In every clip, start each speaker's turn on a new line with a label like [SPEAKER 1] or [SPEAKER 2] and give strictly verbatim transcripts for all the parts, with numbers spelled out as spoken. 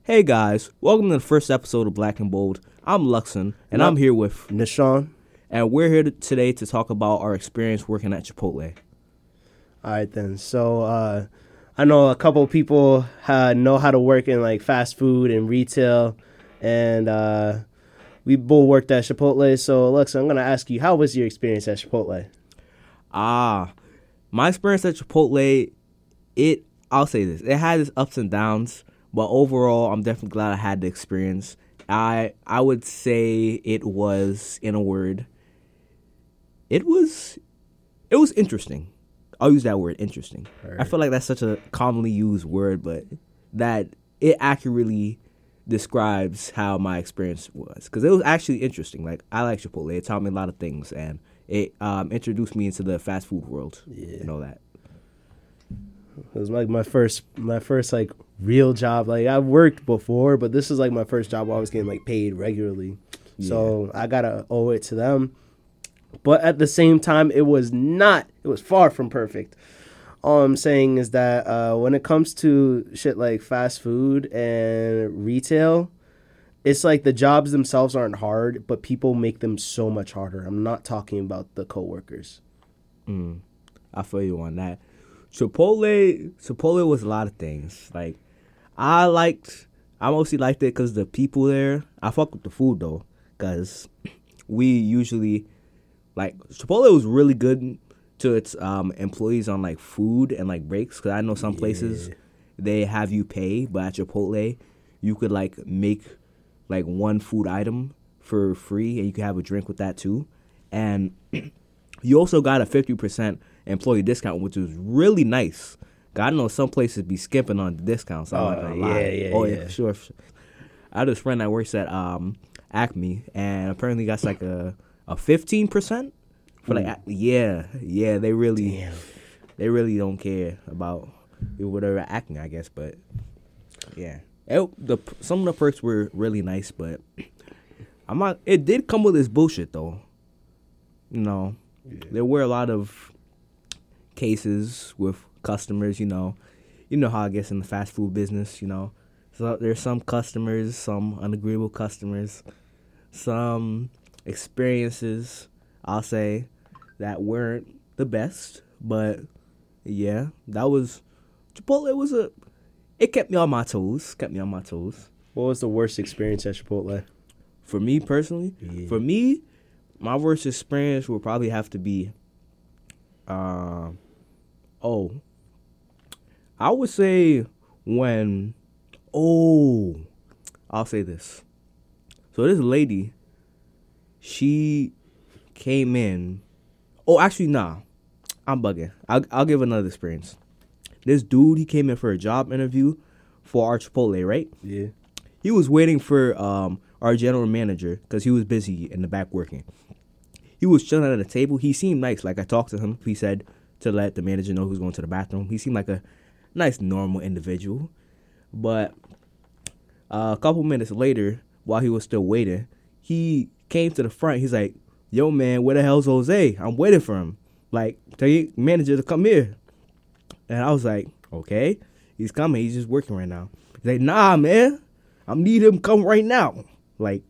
[SPEAKER 1] Hey guys, welcome to the first episode of Black and Bold. I'm Luxon, and
[SPEAKER 2] Yep.
[SPEAKER 1] I'm here with
[SPEAKER 2] Nishan.
[SPEAKER 1] and we're here to, today to talk about our experience working at Chipotle.
[SPEAKER 2] All right, then. So uh, I know a couple people uh, know how to work in like fast food and retail, and uh, we both worked at Chipotle. So, Luxon, I'm going to ask you, how was your experience at Chipotle?
[SPEAKER 1] Ah, my experience at Chipotle, it I'll say this, it had its ups and downs, but overall, I'm definitely glad I had the experience. I I would say it was, in a word, it was it was interesting. I'll use that word, interesting.
[SPEAKER 2] Right.
[SPEAKER 1] I feel like that's such a commonly used word, but that it accurately describes how my experience was, because it was actually interesting. Like, I like Chipotle. It taught me a lot of things, and it um, introduced me into the fast food world.
[SPEAKER 2] Yeah.
[SPEAKER 1] You know that.
[SPEAKER 2] It was like my first, my first like real job. Like I worked before, but this is like my first job where I was getting like paid regularly. So I gotta owe it to them. But at the same time, it was not. It was far from perfect. All I'm saying is that uh, when it comes to shit like fast food and retail, it's like the jobs themselves aren't hard, but people make them so much harder. I'm not talking about the coworkers.
[SPEAKER 1] Mm, I feel you on that. Chipotle, Chipotle was a lot of things. Like, I liked, I mostly liked it because the people there. I fuck with the food though, because we usually, like, Chipotle was really good to its um, employees on like food and like breaks. Because I know some places
[SPEAKER 2] Yeah.
[SPEAKER 1] they have you pay, but at Chipotle you could like make like one food item for free, and you could have a drink with that too. And you also got a fifty percent employee discount, which was really nice. God knows some places be skipping on the discounts. I'm
[SPEAKER 2] Oh,
[SPEAKER 1] not gonna
[SPEAKER 2] yeah,
[SPEAKER 1] lie.
[SPEAKER 2] yeah,
[SPEAKER 1] oh
[SPEAKER 2] yeah.
[SPEAKER 1] yeah, for sure, for sure. I had this friend that works at um, Acme, and apparently got like a a fifteen percent for like,
[SPEAKER 2] Ooh.
[SPEAKER 1] yeah, yeah. They really,
[SPEAKER 2] Damn.
[SPEAKER 1] they really don't care about whatever Acme, I guess. But yeah, it, the some of the perks were really nice, but I'm not. It did come with its bullshit though. You know,
[SPEAKER 2] Yeah.
[SPEAKER 1] there were a lot of cases with customers. You know, you know how I guess in the fast food business, you know, so there's some customers, some unagreeable customers, some experiences, I'll say, that weren't the best. But yeah, that was Chipotle. Was a it kept me on my toes. Kept me on my toes.
[SPEAKER 2] What was the worst experience at Chipotle?
[SPEAKER 1] For me personally,
[SPEAKER 2] Yeah.
[SPEAKER 1] for me, my worst experience would probably have to be, um, oh, I would say when, oh, I'll say this. So this lady, she came in. Oh, actually, nah, I'm bugging. I'll I'll give another experience. This dude, he came in for a job interview for our Chipotle, right?
[SPEAKER 2] Yeah.
[SPEAKER 1] He was waiting for um, our general manager because he was busy in the back working. He was chilling at a table. He seemed nice. Like, I talked to him. He said to let the manager know he was going to the bathroom. He seemed like a nice, normal individual. But uh, a couple minutes later, while he was still waiting, he came to the front. He's like, yo, man, where the hell's Jose? I'm waiting for him. Like, tell your manager to come here. And I was like, okay, he's coming. He's just working right now. He's like, nah, man. I need him to come right now. Like,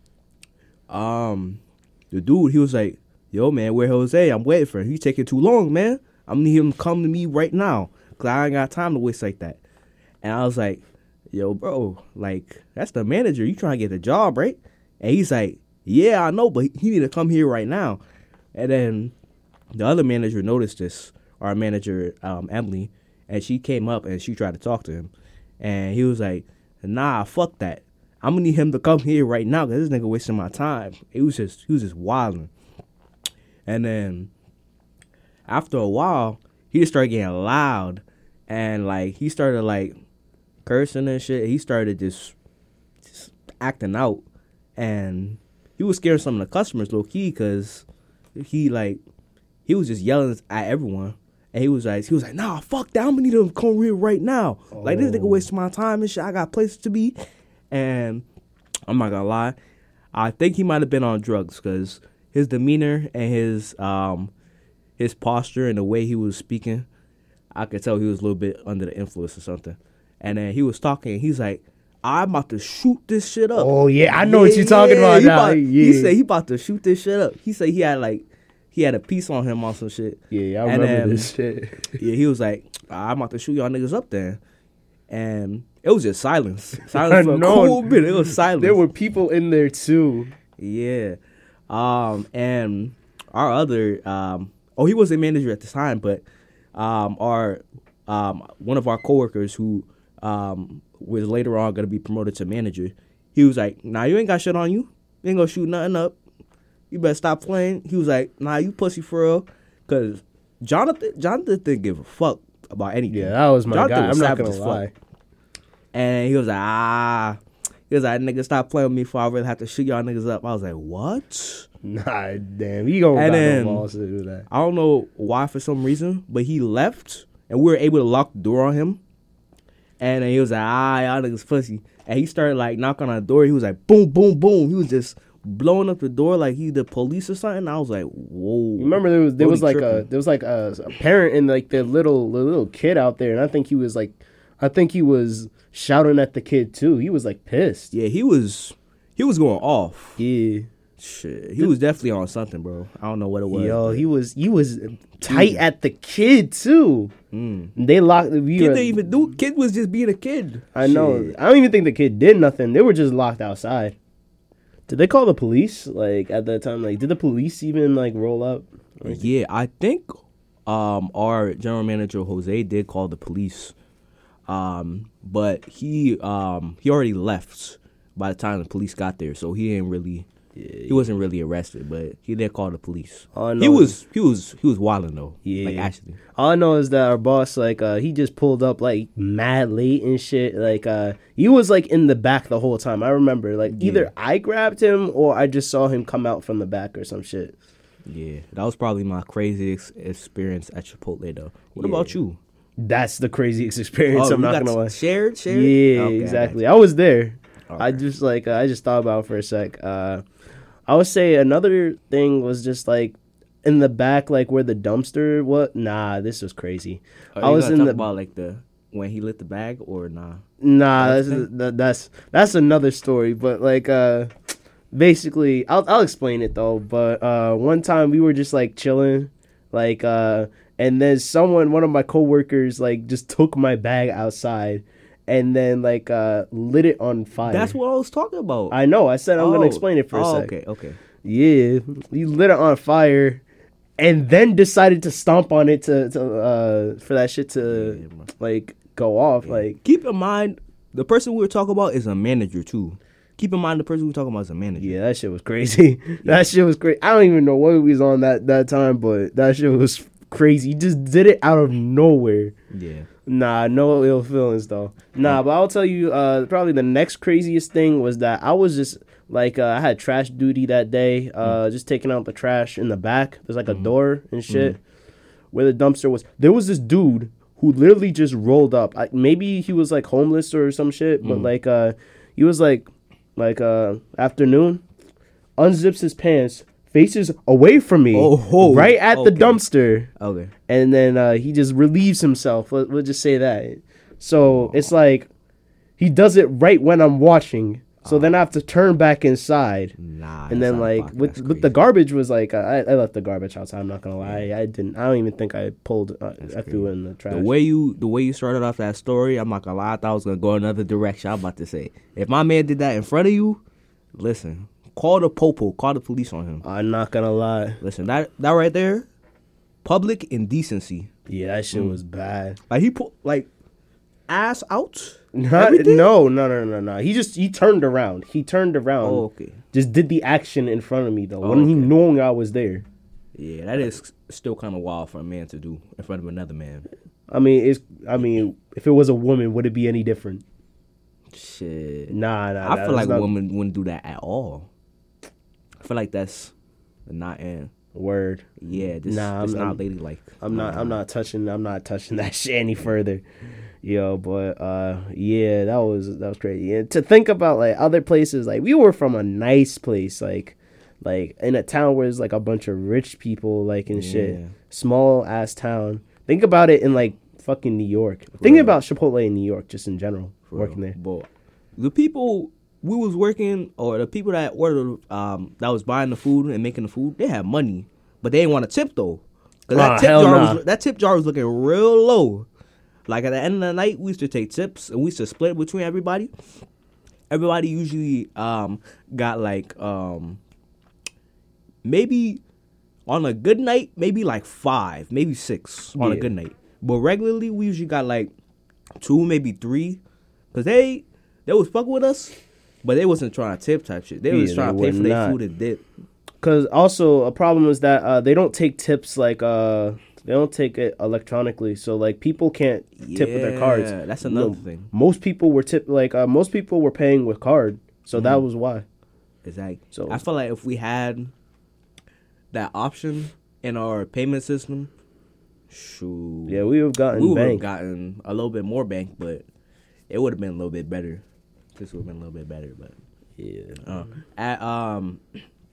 [SPEAKER 1] um, the dude, he was like, yo, man, where Jose? I'm waiting for him. He's taking too long, man. I need him to come to me right now, because I ain't got time to waste like that. And I was like, yo, bro, like, that's the manager. You trying to get the job, right? And he's like, yeah, I know, but he need to come here right now. And then the other manager noticed this, our manager, um, Emily, and she came up and she tried to talk to him. And he was like, nah, fuck that. I'm gonna need him to come here right now because this nigga wasting my time. It was just, he was just wilding. And then after a while, he just started getting loud, and like he started like cursing and shit. He started just, just acting out, and he was scaring some of the customers low key because he like he was just yelling at everyone. And he was like, he was like, nah, fuck that. I'm gonna need him to come here right now. Oh. Like, this nigga wasting my time and shit. I got places to be. And I'm not gonna lie, I think he might have been on drugs because his demeanor and his um his posture and the way he was speaking, I could tell he was a little bit under the influence or something. And then he was talking. He's like, I'm about to shoot this shit up.
[SPEAKER 2] Oh yeah, I know what you're talking about
[SPEAKER 1] he
[SPEAKER 2] now.
[SPEAKER 1] about-
[SPEAKER 2] yeah.
[SPEAKER 1] He said he about to shoot this shit up. He said he had like he had a piece on him on some shit.
[SPEAKER 2] yeah, I
[SPEAKER 1] And,
[SPEAKER 2] remember
[SPEAKER 1] um,
[SPEAKER 2] this shit.
[SPEAKER 1] Yeah, he was like, I'm about to shoot y'all niggas up there. And it was just silence. Silence for a
[SPEAKER 2] No,
[SPEAKER 1] cool minute. It was silence.
[SPEAKER 2] There were people in there too.
[SPEAKER 1] Yeah. Um, and our other, um, oh, he wasn't manager at the time, but um, our um, one of our coworkers who um, was later on going to be promoted to manager, he was like, nah, you ain't got shit on you. You ain't going to shoot nothing up. You better stop playing. He was like, nah, you pussy for real. Because Jonathan, Jonathan didn't give a fuck about anything.
[SPEAKER 2] Yeah, that was my
[SPEAKER 1] Jonathan
[SPEAKER 2] guy.
[SPEAKER 1] was
[SPEAKER 2] I'm not
[SPEAKER 1] savage
[SPEAKER 2] gonna
[SPEAKER 1] as fuck.
[SPEAKER 2] lie.
[SPEAKER 1] And he was like, ah. He was like, nigga, stop playing with me before I really have to shoot y'all niggas up. I was like, what?
[SPEAKER 2] Nah, damn, he don't
[SPEAKER 1] And
[SPEAKER 2] got
[SPEAKER 1] then-
[SPEAKER 2] no balls to do that.
[SPEAKER 1] I don't know why for some reason, but he left and we were able to lock the door on him. And then he was like, ah, y'all niggas pussy. And he started like knocking on the door. He was like, boom, boom, boom. He was just blowing up the door like he the police or something. I was like, whoa.
[SPEAKER 2] Remember there was there
[SPEAKER 1] Brody
[SPEAKER 2] was like a
[SPEAKER 1] tripping.
[SPEAKER 2] there was like a, a parent and like the little the little kid out there, and I think he was like, I think he was shouting at the kid too. He was like pissed.
[SPEAKER 1] Yeah, he was he was going off.
[SPEAKER 2] Yeah.
[SPEAKER 1] Shit, he was definitely on something, bro. I don't know what it was.
[SPEAKER 2] Yo,
[SPEAKER 1] but-
[SPEAKER 2] he was he was tight at the kid too.
[SPEAKER 1] Mm.
[SPEAKER 2] They locked. We
[SPEAKER 1] Kid
[SPEAKER 2] were,
[SPEAKER 1] didn't even do. Kid was just being a kid.
[SPEAKER 2] I know.
[SPEAKER 1] Shit.
[SPEAKER 2] I don't even think the kid did nothing. They were just locked outside. Did they call the police? Like at that time, like did the police even like roll up? Like,
[SPEAKER 1] Yeah, I think um, our general manager Jose did call the police, um, but he um, he already left by the time the police got there, so he didn't really.
[SPEAKER 2] yeah,
[SPEAKER 1] He wasn't really arrested, but he did call the police.
[SPEAKER 2] All I
[SPEAKER 1] He
[SPEAKER 2] know
[SPEAKER 1] was he was he was wilding though.
[SPEAKER 2] Yeah.
[SPEAKER 1] Like actually.
[SPEAKER 2] All I know is that our boss, like, uh, he just pulled up like mad late and shit. Like, uh, he was like in the back the whole time. I remember, like,
[SPEAKER 1] Yeah.
[SPEAKER 2] either I grabbed him or I just saw him come out from the back or some shit.
[SPEAKER 1] Yeah, that was probably my craziest experience at Chipotle though. What
[SPEAKER 2] Yeah.
[SPEAKER 1] about you?
[SPEAKER 2] That's the craziest experience.
[SPEAKER 1] Oh,
[SPEAKER 2] I'm
[SPEAKER 1] you
[SPEAKER 2] not
[SPEAKER 1] got
[SPEAKER 2] gonna lie.
[SPEAKER 1] shared, shared.
[SPEAKER 2] Yeah,
[SPEAKER 1] Okay, I got
[SPEAKER 2] exactly.
[SPEAKER 1] you.
[SPEAKER 2] I was there. I
[SPEAKER 1] Okay.
[SPEAKER 2] just like uh, I just thought about it for a sec. Uh, I would say another thing was just like in the back, like where the dumpster. What? Nah, this was crazy.
[SPEAKER 1] Are
[SPEAKER 2] I
[SPEAKER 1] you
[SPEAKER 2] was
[SPEAKER 1] gonna
[SPEAKER 2] in
[SPEAKER 1] talk
[SPEAKER 2] the
[SPEAKER 1] about like the when he lit the bag or nah?
[SPEAKER 2] Nah,
[SPEAKER 1] That's
[SPEAKER 2] that's,
[SPEAKER 1] thing?
[SPEAKER 2] that, that's that's another story. But like, uh, basically, I'll I'll explain it though. But uh, one time we were just like chilling, like, uh, and then someone, one of my coworkers, like just took my bag outside, and then like uh lit it on fire.
[SPEAKER 1] That's what I was talking about.
[SPEAKER 2] I know. I said I'm
[SPEAKER 1] Oh.
[SPEAKER 2] gonna explain it for a
[SPEAKER 1] oh,
[SPEAKER 2] sec.
[SPEAKER 1] Okay, okay.
[SPEAKER 2] Yeah, he lit it on fire, and then decided to stomp on it to to uh for that shit to
[SPEAKER 1] Yeah, man.
[SPEAKER 2] like go off. Like,
[SPEAKER 1] Keep in mind, the person we were talking about is a manager too. Keep in mind, the person we were talking about is a manager.
[SPEAKER 2] yeah, that shit was crazy. That shit was crazy. I don't even know what we was on that that time, but that shit was crazy. He just did it out of nowhere.
[SPEAKER 1] Yeah.
[SPEAKER 2] Nah, no ill feelings though. Nah, but I'll tell you, uh, probably the next craziest thing was that I was just like, uh, I had trash duty that day, uh,
[SPEAKER 1] Mm.
[SPEAKER 2] just taking out the trash in the back. There's like a door and shit where the dumpster was. There was this dude who literally just rolled up. I, maybe he was like homeless or some shit, but
[SPEAKER 1] Mm.
[SPEAKER 2] like, uh, he was like, like, uh, afternoon, unzips his pants, faces away from me,
[SPEAKER 1] Oh, ho.
[SPEAKER 2] right at the
[SPEAKER 1] Okay.
[SPEAKER 2] dumpster
[SPEAKER 1] Okay.
[SPEAKER 2] and then uh, he just relieves himself. Let, we'll just say that. So it's like he does it right when I'm watching. So then I have to turn back inside,
[SPEAKER 1] Nah.
[SPEAKER 2] and
[SPEAKER 1] that's
[SPEAKER 2] then
[SPEAKER 1] not
[SPEAKER 2] like
[SPEAKER 1] fuck-
[SPEAKER 2] with
[SPEAKER 1] that's
[SPEAKER 2] with the
[SPEAKER 1] crazy.
[SPEAKER 2] garbage was like uh, I, I left the garbage outside. I'm not gonna lie, I didn't. I don't even think I pulled. Uh, I threw it in the trash.
[SPEAKER 1] The way you the way you started off that story, I'm not gonna lie. I thought I was gonna go another direction. I'm about to say, if my man did that in front of you, listen, call the popo, call the police on him.
[SPEAKER 2] I'm not gonna lie.
[SPEAKER 1] Listen, that that right there, public indecency.
[SPEAKER 2] Yeah, that shit
[SPEAKER 1] Mm.
[SPEAKER 2] was bad.
[SPEAKER 1] Like he put like ass out.
[SPEAKER 2] Not,
[SPEAKER 1] Everything?
[SPEAKER 2] no, no, no, no, no. He just he turned around. He turned around.
[SPEAKER 1] Oh, okay.
[SPEAKER 2] Just did the action in front of me though.
[SPEAKER 1] Oh,
[SPEAKER 2] when he
[SPEAKER 1] okay.
[SPEAKER 2] knowing I was there.
[SPEAKER 1] Yeah, that is still kind of wild for a man to do in front of another man.
[SPEAKER 2] I mean, it's. I mean, if it was a woman, would it be any different?
[SPEAKER 1] Shit.
[SPEAKER 2] Nah, nah.
[SPEAKER 1] I
[SPEAKER 2] nah,
[SPEAKER 1] feel like
[SPEAKER 2] that's not-
[SPEAKER 1] women wouldn't do that at all. I feel like that's not in.
[SPEAKER 2] Word.
[SPEAKER 1] Yeah, this
[SPEAKER 2] Nah,
[SPEAKER 1] it's
[SPEAKER 2] I'm-
[SPEAKER 1] not
[SPEAKER 2] I'm-
[SPEAKER 1] ladylike.
[SPEAKER 2] I'm not. I'm not touching. I'm not touching that shit any further. Yo, but uh, yeah, that was that was crazy. And to think about like other places, like we were from a nice place, like like in a town where there's like a bunch of rich people, like and shit,
[SPEAKER 1] Yeah.
[SPEAKER 2] small ass town. Think about it in like fucking New York. Think
[SPEAKER 1] real.
[SPEAKER 2] about Chipotle in New York, just in general,
[SPEAKER 1] For
[SPEAKER 2] working
[SPEAKER 1] real.
[SPEAKER 2] there.
[SPEAKER 1] But the people we was working, or the people that ordered, um, that was buying the food and making the food, they had money, but they didn't want to tip though, because that
[SPEAKER 2] Ah,
[SPEAKER 1] tip
[SPEAKER 2] hell
[SPEAKER 1] jar
[SPEAKER 2] nah.
[SPEAKER 1] was that tip jar was looking real low. Like at the end of the night, we used to take tips and we used to split between everybody. Everybody usually um got like um maybe on a good night, maybe like five, maybe six on a
[SPEAKER 2] Yeah.
[SPEAKER 1] good night. But regularly, we usually got like two, maybe three, cause they they was fucking with us, but they wasn't trying to tip type shit. They was
[SPEAKER 2] Yeah,
[SPEAKER 1] trying
[SPEAKER 2] they
[SPEAKER 1] to pay
[SPEAKER 2] were
[SPEAKER 1] for their
[SPEAKER 2] not.
[SPEAKER 1] food and dip.
[SPEAKER 2] Because also a problem is that uh, they don't take tips like uh they don't take it electronically, so like people can't tip with their cards.
[SPEAKER 1] Yeah, that's
[SPEAKER 2] You
[SPEAKER 1] another
[SPEAKER 2] know,
[SPEAKER 1] thing.
[SPEAKER 2] Most people were tip like uh, most people were paying with card, so that
[SPEAKER 1] Mhm.
[SPEAKER 2] was why.
[SPEAKER 1] Exactly.
[SPEAKER 2] So-
[SPEAKER 1] I feel like if we had that option in our payment system, shoot,
[SPEAKER 2] Yeah, we have gotten
[SPEAKER 1] we would have
[SPEAKER 2] bank.
[SPEAKER 1] gotten a little bit more bank, but it would have been a little bit better. This would have been a little bit better, but
[SPEAKER 2] Yeah.
[SPEAKER 1] uh, at um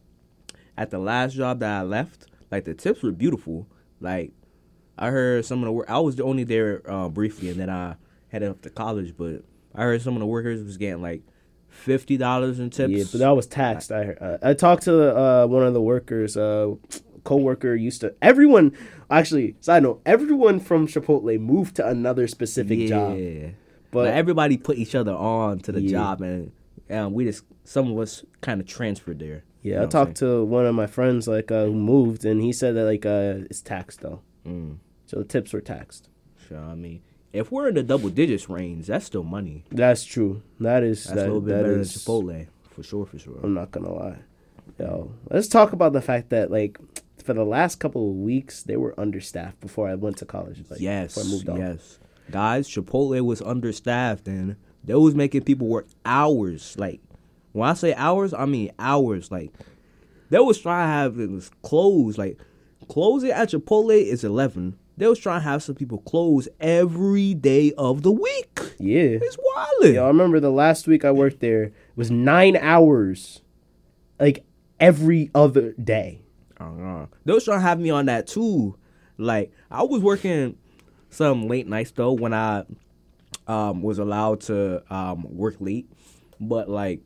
[SPEAKER 1] at the last job that I left, like the tips were beautiful. Like I heard some of the work. I was only there uh, briefly, and then I headed up to college. But I heard some of the workers was getting like fifty dollars in tips.
[SPEAKER 2] Yeah, but that was taxed. I heard. Uh, I talked to uh, one of the workers. Uh, co-worker used to. Everyone, actually, side note, everyone from Chipotle moved to another specific
[SPEAKER 1] yeah.
[SPEAKER 2] job.
[SPEAKER 1] But
[SPEAKER 2] But
[SPEAKER 1] like, everybody put each other on to the
[SPEAKER 2] Yeah.
[SPEAKER 1] job, and um, we just some of us kind of transferred there.
[SPEAKER 2] yeah,
[SPEAKER 1] You know
[SPEAKER 2] I
[SPEAKER 1] what I'm
[SPEAKER 2] talked to one of my friends like uh, who moved, and he said that like uh, it's taxed though.
[SPEAKER 1] saying?
[SPEAKER 2] So the tips were taxed.
[SPEAKER 1] Mm, sure, I mean, if we're in the double digits range, that's still money.
[SPEAKER 2] That's true. That is
[SPEAKER 1] That's
[SPEAKER 2] that,
[SPEAKER 1] a little bit
[SPEAKER 2] that
[SPEAKER 1] better
[SPEAKER 2] is-
[SPEAKER 1] than Chipotle, for sure, for sure.
[SPEAKER 2] I'm not gonna lie. Yo, let's talk about the fact that like for the last couple of weeks they were understaffed before I went to college. Like,
[SPEAKER 1] yes,
[SPEAKER 2] before I moved on.
[SPEAKER 1] yes. Guys, Chipotle was understaffed, and they was making people work hours. Like, when I say hours, I mean hours. Like, they was trying to have it was closed. Like, closing at Chipotle is eleven. They was trying to have some people close every day of the week.
[SPEAKER 2] Yeah.
[SPEAKER 1] It's wild.
[SPEAKER 2] Yo, I remember the last week I worked there it was nine hours, like every other day.
[SPEAKER 1] Uh-huh. They was trying to have me on that too. Like, I was working some late nights though when I um, was allowed to um, work late, but like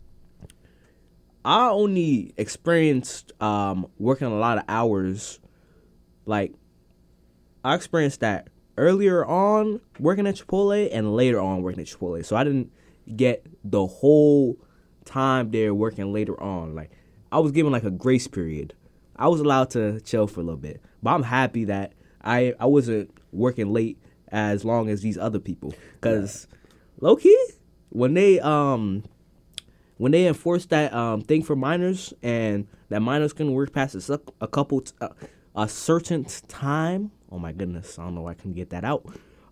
[SPEAKER 1] I only experienced um, working a lot of hours. Like, I experienced that earlier on working at Chipotle and later on working at Chipotle. So I didn't get the whole time there working later on. Like, I was given like a grace period. I was allowed to chill for a little bit. But I'm happy that I, I wasn't working late as long as these other people. Because low key, when they um when they enforced that um thing for minors and that minors couldn't work past a, suc- a couple t- uh, a certain time. Oh my goodness, I don't know why I couldn't get that out.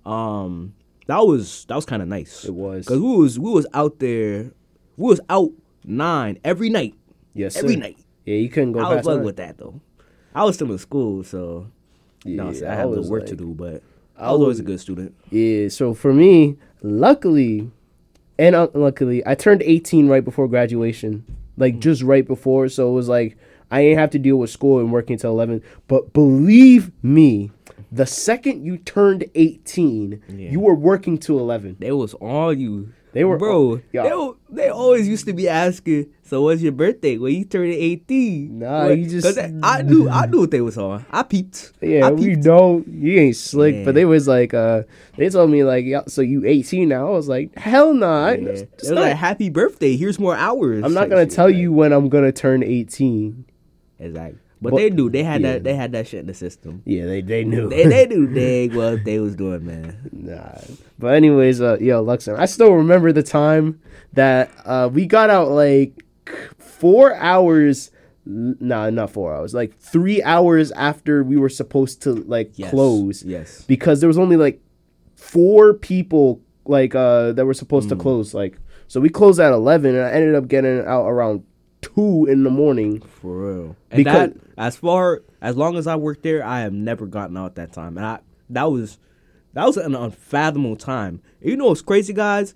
[SPEAKER 1] Um, that was that was kind of nice.
[SPEAKER 2] It was.
[SPEAKER 1] Cause we was we was out there, we was out nine every night.
[SPEAKER 2] Yes,
[SPEAKER 1] every
[SPEAKER 2] sir.
[SPEAKER 1] night.
[SPEAKER 2] Yeah, you couldn't go
[SPEAKER 1] I was
[SPEAKER 2] past
[SPEAKER 1] fucking
[SPEAKER 2] nine.
[SPEAKER 1] with that though. I was still in school, so you know,
[SPEAKER 2] Yeah,
[SPEAKER 1] I
[SPEAKER 2] I
[SPEAKER 1] had a little
[SPEAKER 2] was
[SPEAKER 1] work to
[SPEAKER 2] like-
[SPEAKER 1] do, but I
[SPEAKER 2] I
[SPEAKER 1] was always
[SPEAKER 2] was-
[SPEAKER 1] a good student.
[SPEAKER 2] Yeah, so for me, luckily and unluckily, I turned eighteen right before graduation. Like, just right before. So it was like, I didn't have to deal with school and working till eleven. But believe me, the second you turned eighteen,
[SPEAKER 1] Yeah.
[SPEAKER 2] you were working till eleven.
[SPEAKER 1] They was on you.
[SPEAKER 2] They were
[SPEAKER 1] bro.
[SPEAKER 2] on- yo.
[SPEAKER 1] They, wa- they always used to be asking, "So what's your birthday? When you turning eighteen?"
[SPEAKER 2] Nah,
[SPEAKER 1] What-
[SPEAKER 2] you just-
[SPEAKER 1] 'cause I knew I knew what they was on. I peeped.
[SPEAKER 2] Yeah,
[SPEAKER 1] I
[SPEAKER 2] we
[SPEAKER 1] peeped.
[SPEAKER 2] know you ain't slick,
[SPEAKER 1] Yeah.
[SPEAKER 2] but they was like, uh, they told me like, yeah, so you eighteen now? I was like, hell no, nah,
[SPEAKER 1] Yeah. It was like, "Happy birthday! Here's more hours."
[SPEAKER 2] I'm not
[SPEAKER 1] type
[SPEAKER 2] gonna
[SPEAKER 1] shit,
[SPEAKER 2] tell
[SPEAKER 1] like-
[SPEAKER 2] you when I'm gonna turn eighteen.
[SPEAKER 1] exactly. But,
[SPEAKER 2] But-
[SPEAKER 1] they knew they had
[SPEAKER 2] yeah.
[SPEAKER 1] that. They had that shit in the system.
[SPEAKER 2] Yeah, they they knew.
[SPEAKER 1] They they knew dang what they was doing, man.
[SPEAKER 2] Nah. But anyways, uh, yo, Luxon, I still remember the time that uh, we got out like four hours. Nah, not four hours. Like three hours after we were supposed to like
[SPEAKER 1] Yes.
[SPEAKER 2] close,
[SPEAKER 1] Yes.
[SPEAKER 2] because there was only like four people like uh that were supposed
[SPEAKER 1] Mm.
[SPEAKER 2] to close. Like, so we closed at eleven, and I ended up getting out around two in the morning.
[SPEAKER 1] For real. And
[SPEAKER 2] Because-
[SPEAKER 1] that, as far as long as I worked there, I have never gotten out that time. And I that was that was an unfathomable time. You know what's crazy, guys?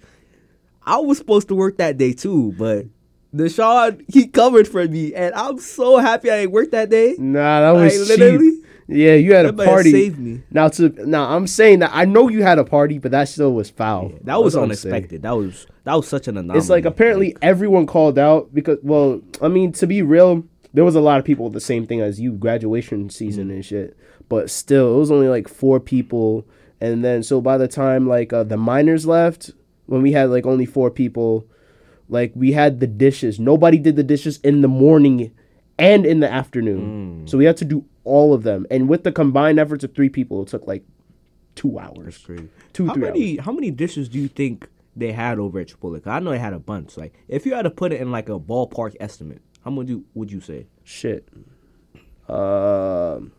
[SPEAKER 1] I was supposed to work that day too, but Deshaun, he covered for me, and I'm so happy I didn't work that day.
[SPEAKER 2] Nah, that
[SPEAKER 1] Like,
[SPEAKER 2] was
[SPEAKER 1] literally,
[SPEAKER 2] cheap. Yeah, you had a
[SPEAKER 1] That better
[SPEAKER 2] party.
[SPEAKER 1] save me.
[SPEAKER 2] Now to now, I'm saying that I know you had a party, but that still was foul.
[SPEAKER 1] Yeah, that was
[SPEAKER 2] That's what I'm saying.
[SPEAKER 1] unexpected. That was that was such an anomaly.
[SPEAKER 2] It's like apparently
[SPEAKER 1] Like,
[SPEAKER 2] everyone called out because, well, I mean, to be real, there was a lot of people with the same thing as you, graduation season and shit. But still, it was only like four people, and then so by the time like uh, the minors left, when we had like only four people, like we had the dishes. Nobody did the dishes in the morning and in the afternoon,
[SPEAKER 1] Mm.
[SPEAKER 2] so we had to do all of them. And with the combined efforts of three people, it took like two hours.
[SPEAKER 1] That's crazy.
[SPEAKER 2] Two,
[SPEAKER 1] how
[SPEAKER 2] three
[SPEAKER 1] many how many dishes do you think they had over at Chipotle? 'Cause I know they had a bunch. Like, if you had to put it in like a ballpark estimate, how much do, would you say?
[SPEAKER 2] Shit. Um.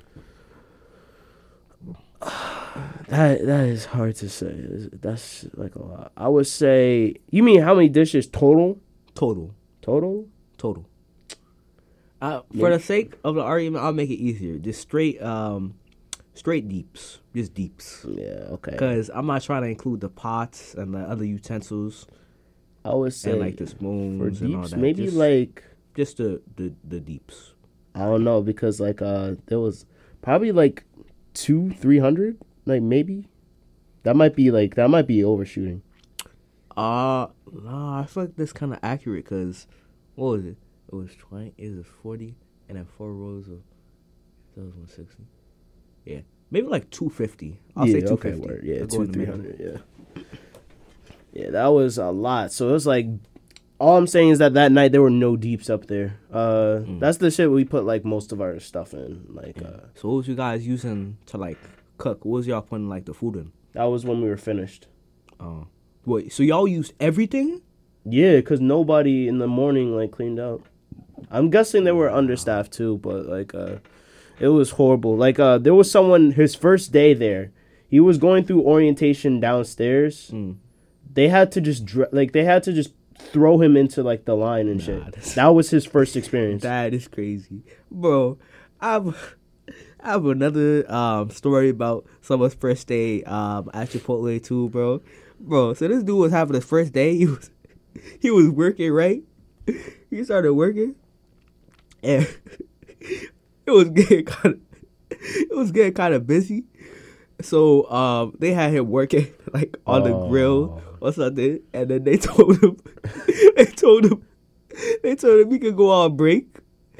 [SPEAKER 2] that that is hard to say. That's like a lot. I would say. You mean how many dishes total?
[SPEAKER 1] Total.
[SPEAKER 2] Total.
[SPEAKER 1] Total. Uh, for the sake of the argument, I'll make it easier. Just straight, um, straight deeps. Just deeps.
[SPEAKER 2] Yeah. Okay.
[SPEAKER 1] Because I'm not trying to include the pots and the other utensils
[SPEAKER 2] I would say
[SPEAKER 1] and like the spoons
[SPEAKER 2] for
[SPEAKER 1] and all
[SPEAKER 2] deeps,
[SPEAKER 1] that.
[SPEAKER 2] maybe
[SPEAKER 1] just,
[SPEAKER 2] like
[SPEAKER 1] just the, the the deeps.
[SPEAKER 2] I don't know because like uh there was probably like two three hundred like maybe that might be like that might be overshooting.
[SPEAKER 1] Uh, nah, I feel like that's kind of accurate because what was it? It was twenty. It was forty, and then four rows of that was one sixty. Yeah, maybe like two fifty. I'll
[SPEAKER 2] yeah,
[SPEAKER 1] say two
[SPEAKER 2] okay,
[SPEAKER 1] fifty.
[SPEAKER 2] word. Yeah,
[SPEAKER 1] I'll go
[SPEAKER 2] two
[SPEAKER 1] in the
[SPEAKER 2] three
[SPEAKER 1] middle.
[SPEAKER 2] hundred. Yeah, yeah, that was a lot. So it was like, all I'm saying is that that night there were no deeps up there. Uh,
[SPEAKER 1] Mm.
[SPEAKER 2] that's the shit we put like most of our stuff in. Like,
[SPEAKER 1] Yeah.
[SPEAKER 2] uh,
[SPEAKER 1] So what was you guys using to like cook? What was y'all putting like the food in?
[SPEAKER 2] that was when we were finished.
[SPEAKER 1] Uh, wait, so y'all used everything?
[SPEAKER 2] Yeah, cause nobody in the morning like cleaned out. I'm guessing they were understaffed too, but like, uh, it was horrible. Like, uh, there was someone his first day there. He was going through orientation downstairs.
[SPEAKER 1] Mm.
[SPEAKER 2] They had to just dr- like they had to just throw him into like the line and
[SPEAKER 1] Nah,
[SPEAKER 2] shit.
[SPEAKER 1] that's-
[SPEAKER 2] That was his first experience.
[SPEAKER 1] That is crazy, bro. I've I have another um story about someone's first day um at Chipotle too, bro. Bro, so this dude was having his first day. He was he was working, right? He started working, and it was getting kind of it was getting kind of busy. So um they had him working like on the grill or something, and then they told him they told him they told him he could go on break.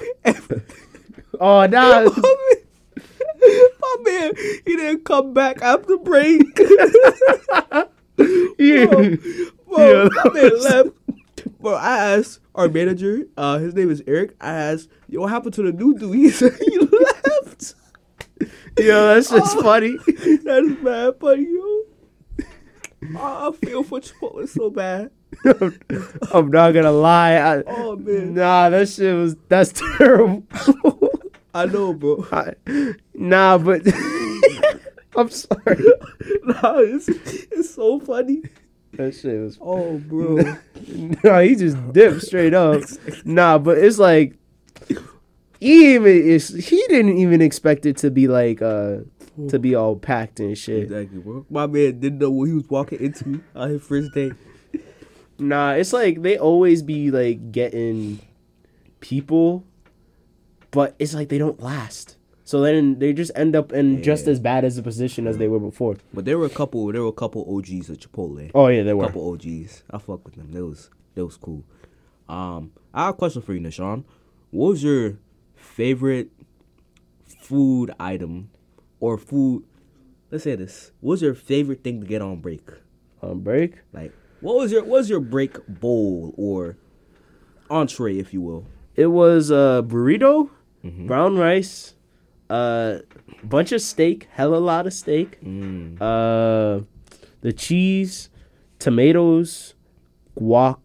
[SPEAKER 2] Oh nah.
[SPEAKER 1] My man, my man, he didn't come back after break.
[SPEAKER 2] Yeah.
[SPEAKER 1] Bro, bro,
[SPEAKER 2] Yeah,
[SPEAKER 1] my
[SPEAKER 2] that
[SPEAKER 1] man
[SPEAKER 2] was-
[SPEAKER 1] left. Bro, I asked our manager, uh, his name is Eric. I asked, yo, what happened to the new dude? He said he left.
[SPEAKER 2] Yo, that's just
[SPEAKER 1] Oh,
[SPEAKER 2] funny.
[SPEAKER 1] That is bad, funny, yo. I I feel for Chipotle so bad.
[SPEAKER 2] I'm not gonna lie. I,
[SPEAKER 1] Oh, man.
[SPEAKER 2] Nah, that shit was that's terrible.
[SPEAKER 1] I know, bro.
[SPEAKER 2] I, nah, but I'm sorry.
[SPEAKER 1] Nah, it's, it's so funny.
[SPEAKER 2] That shit was.
[SPEAKER 1] Oh, bro.
[SPEAKER 2] No, he just dipped straight up. Nah, but it's like he even is. He didn't even expect it to be like uh to be all packed and shit.
[SPEAKER 1] Exactly, bro. My man didn't know what he was walking into on his first day.
[SPEAKER 2] Nah, it's like they always be like getting people, but it's like they don't last. So then they just end up in just
[SPEAKER 1] Yeah.
[SPEAKER 2] as bad as a position as they were before.
[SPEAKER 1] But there were a couple. There were a couple O Gs at Chipotle.
[SPEAKER 2] Oh yeah, they
[SPEAKER 1] A
[SPEAKER 2] were.
[SPEAKER 1] couple O Gs. I fuck with them. That was that was cool. Um, I have a question for you, Nishan. What was your favorite food item or food? Let's say this. What was your favorite thing to get on break?
[SPEAKER 2] On break,
[SPEAKER 1] Like, what was your what was your break bowl or entree, if you will?
[SPEAKER 2] it was a burrito,
[SPEAKER 1] Mhm.
[SPEAKER 2] brown rice, a bunch of steak, hella lot of steak,
[SPEAKER 1] Mm.
[SPEAKER 2] uh, the cheese, tomatoes, guac,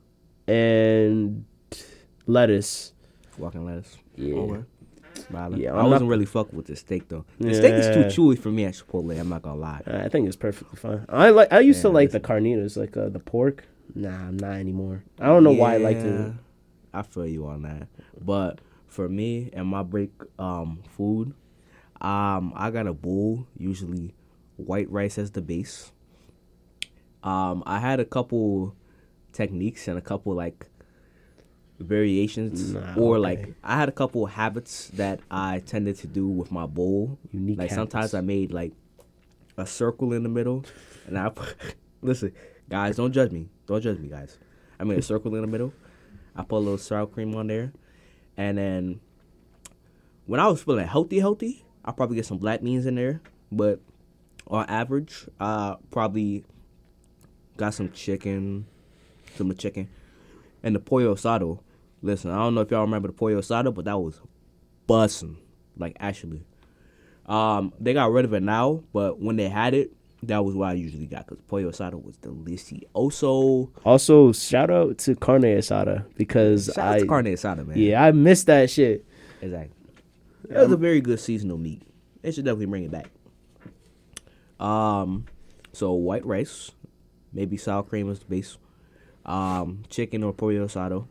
[SPEAKER 2] and lettuce.
[SPEAKER 1] Walking lettuce.
[SPEAKER 2] Yeah.
[SPEAKER 1] Okay. Valid.
[SPEAKER 2] Yeah,
[SPEAKER 1] I
[SPEAKER 2] I'm
[SPEAKER 1] wasn't
[SPEAKER 2] not-
[SPEAKER 1] really fucking with the steak though. The steak is
[SPEAKER 2] Yeah.
[SPEAKER 1] too chewy for me at Chipotle. I'm not gonna lie.
[SPEAKER 2] I think it's perfectly fine. I like. I used to
[SPEAKER 1] Yeah,
[SPEAKER 2] like the
[SPEAKER 1] that's-
[SPEAKER 2] carnitas, like uh, the pork. Nah, not anymore. I don't know why I liked
[SPEAKER 1] Yeah,
[SPEAKER 2] it.
[SPEAKER 1] I feel you on that. But for me and my break um food, um I got a bowl, usually white rice as the base. Um I had a couple techniques and a couple like variations,
[SPEAKER 2] Nah,
[SPEAKER 1] or
[SPEAKER 2] okay.
[SPEAKER 1] like I had a couple habits that I tended to do with my bowl.
[SPEAKER 2] Unique
[SPEAKER 1] like sometimes
[SPEAKER 2] habits.
[SPEAKER 1] I made like a circle in the middle, and I put, listen, guys, don't judge me. Don't judge me, guys. I made a circle in the middle. I put a little sour cream on there, and then when I was feeling healthy, healthy, I probably get some black beans in there, but on average, I probably got some chicken, some of the chicken, and the pollo asado. Listen, I don't know if y'all remember the pollo asado, but that was bussin', like actually. Um, they got rid of it now, but when they had it, that was what I usually got because pollo asado was delicioso.
[SPEAKER 2] Also, shout out to carne asada because
[SPEAKER 1] Shout out
[SPEAKER 2] I
[SPEAKER 1] to carne asada, man.
[SPEAKER 2] yeah I missed that shit.
[SPEAKER 1] Exactly. It was a very good seasonal meat. They should definitely bring it back. Um, so white rice, maybe sour cream is the base. Um, chicken or pollo asado.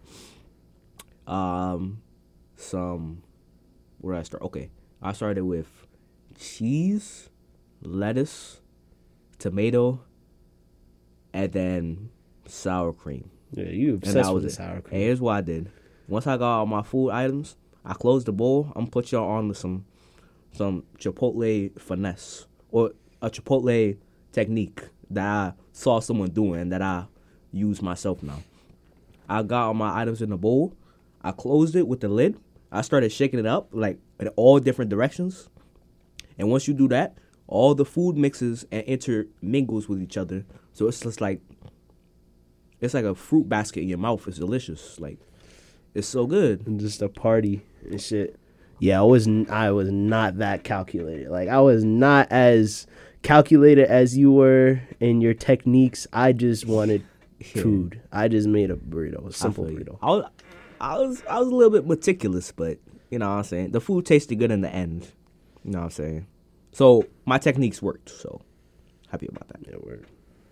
[SPEAKER 1] Um, some. Where did I start? Okay, I started with cheese, lettuce, tomato, and then sour cream.
[SPEAKER 2] Yeah, you
[SPEAKER 1] And
[SPEAKER 2] obsessed
[SPEAKER 1] that
[SPEAKER 2] with the
[SPEAKER 1] was it.
[SPEAKER 2] sour
[SPEAKER 1] And
[SPEAKER 2] cream.
[SPEAKER 1] here's what I did. Once I got all my food items, I closed the bowl. I'm gonna put y'all on to some some Chipotle finesse or a Chipotle technique that I saw someone doing that I use myself now. I got all my items in the bowl. I closed it with the lid. I started shaking it up like in all different directions. And once you do that, all the food mixes and intermingles with each other. So it's just like it's like a fruit basket in your mouth. It's delicious. Like it's so good.
[SPEAKER 2] And just a party and shit. Yeah, I was n- I was not that calculated. Like I was not as calculated as you were in your techniques. I just wanted
[SPEAKER 1] Yeah.
[SPEAKER 2] food. I just made a burrito, a simple
[SPEAKER 1] I feel you.
[SPEAKER 2] burrito.
[SPEAKER 1] I was, I was, I was a little bit meticulous, but you know what I'm saying. The food tasted good in the end. You know what I'm saying. So my techniques worked. So happy about that.
[SPEAKER 2] Yeah, word.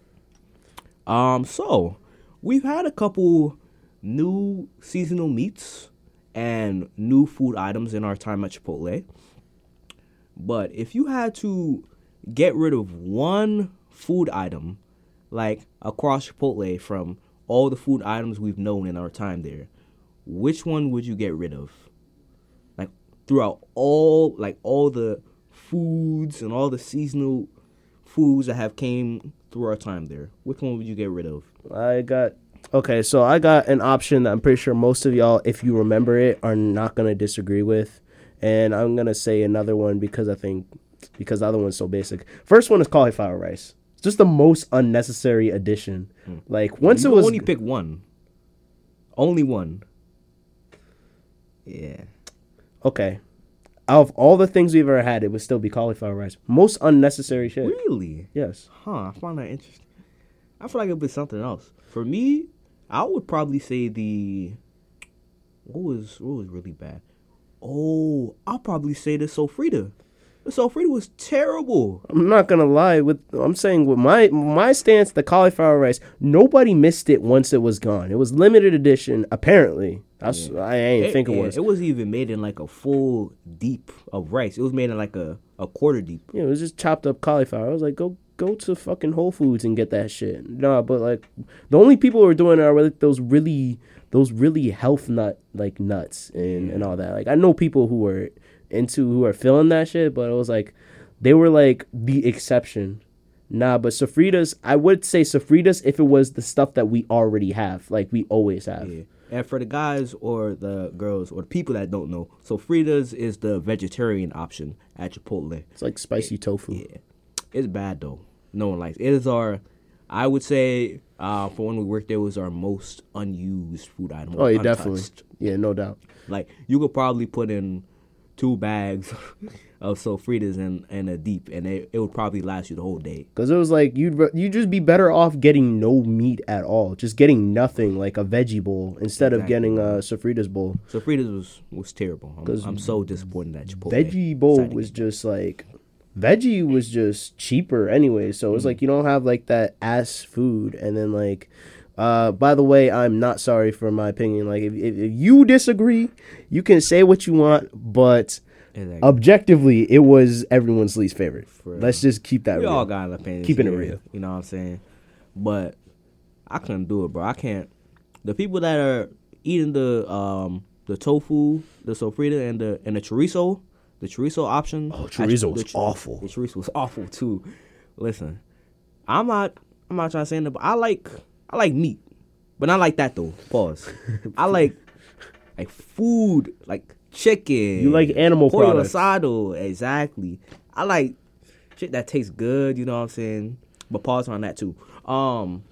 [SPEAKER 1] Um, so we've had a couple new seasonal meats and new food items in our time at Chipotle. But if you had to get rid of one food item, like across Chipotle from all the food items we've known in our time there, which one would you get rid of? Like throughout all, like all the foods and all the seasonal foods that have came through our time there, which one would you get rid of?
[SPEAKER 2] I got okay, so I got an option that I'm pretty sure most of y'all, if you remember it, are not gonna disagree with. And I'm gonna say another one because I think because the other one's so basic. First one is cauliflower rice. It's just the most unnecessary addition.
[SPEAKER 1] Hmm.
[SPEAKER 2] Like once
[SPEAKER 1] you
[SPEAKER 2] it
[SPEAKER 1] can
[SPEAKER 2] was
[SPEAKER 1] only pick one. Only one. Yeah.
[SPEAKER 2] okay. Out of all the things we've ever had, it would still be cauliflower rice. Most unnecessary shit.
[SPEAKER 1] Really?
[SPEAKER 2] Yes.
[SPEAKER 1] Huh, I find that interesting. I feel like it'd be something else. For me, I would probably say the what was what was really bad? Oh, I'll probably say the sofrita. The sofrita was terrible.
[SPEAKER 2] I'm not gonna lie. With I'm saying with my my stance, the cauliflower rice, nobody missed it once it was gone. It was limited edition, apparently. That's
[SPEAKER 1] Yeah.
[SPEAKER 2] I ain't
[SPEAKER 1] It,
[SPEAKER 2] think it
[SPEAKER 1] yeah,
[SPEAKER 2] was.
[SPEAKER 1] It wasn't even made in like a full deep of rice. It was made in like a, a quarter deep.
[SPEAKER 2] Yeah, it was just chopped up cauliflower. I was like, go go to fucking Whole Foods and get that shit. Nah, but like the only people who are doing it are like those really those really health nut like nuts and, and all that. Like I know people who were into who are feeling that shit, but it was like they were like the exception. Nah, but sofritas, I would say sofritas if it was the stuff that we already have, like we always have.
[SPEAKER 1] Yeah. And for the guys or the girls or the people that don't know, sofritas is the vegetarian option at Chipotle.
[SPEAKER 2] It's like spicy tofu.
[SPEAKER 1] Yeah. It's bad though. No one likes it. It is our, I would say, uh, for when we worked there, it was our most unused food item.
[SPEAKER 2] Oh, yeah,
[SPEAKER 1] untouched.
[SPEAKER 2] definitely. Yeah, no doubt.
[SPEAKER 1] Like you could probably put in two bags of sofritas in, in a deep, and it, it would probably last you the whole day.
[SPEAKER 2] Because it was like you'd re- you'd just be better off getting no meat at all, just getting nothing like a veggie bowl instead of
[SPEAKER 1] Exactly.
[SPEAKER 2] getting a sofritas bowl.
[SPEAKER 1] Sofritas was was terrible. I'm,
[SPEAKER 2] 'Cause
[SPEAKER 1] I'm so disappointed at Chipotle.
[SPEAKER 2] Veggie bowl
[SPEAKER 1] Decided to
[SPEAKER 2] was
[SPEAKER 1] get-
[SPEAKER 2] just like veggie was just cheaper anyway, so it was
[SPEAKER 1] Mm.
[SPEAKER 2] like you don't have like that ass food, and then like. Uh, by the way, I'm not sorry for my opinion. Like, if, if, if you disagree, you can say what you want, but
[SPEAKER 1] Exactly.
[SPEAKER 2] objectively, it was everyone's least favorite.
[SPEAKER 1] For-
[SPEAKER 2] Let's just keep that
[SPEAKER 1] we
[SPEAKER 2] real.
[SPEAKER 1] all got an opinion.
[SPEAKER 2] Keeping it
[SPEAKER 1] here,
[SPEAKER 2] real.
[SPEAKER 1] You know what I'm saying? But I couldn't do it, bro. I can't. The people that are eating the um the tofu, the sofrita, and the and the chorizo, the chorizo option.
[SPEAKER 2] Oh, chorizo was
[SPEAKER 1] the,
[SPEAKER 2] awful.
[SPEAKER 1] The chorizo was awful too. Listen, I'm not I'm not trying to say that, but I like I like meat, but not like that though. Pause. I like like food, like chicken.
[SPEAKER 2] You like animal
[SPEAKER 1] pollo
[SPEAKER 2] products.
[SPEAKER 1] asado, exactly. I like shit that tastes good. You know what I'm saying? But pause on that too. Um,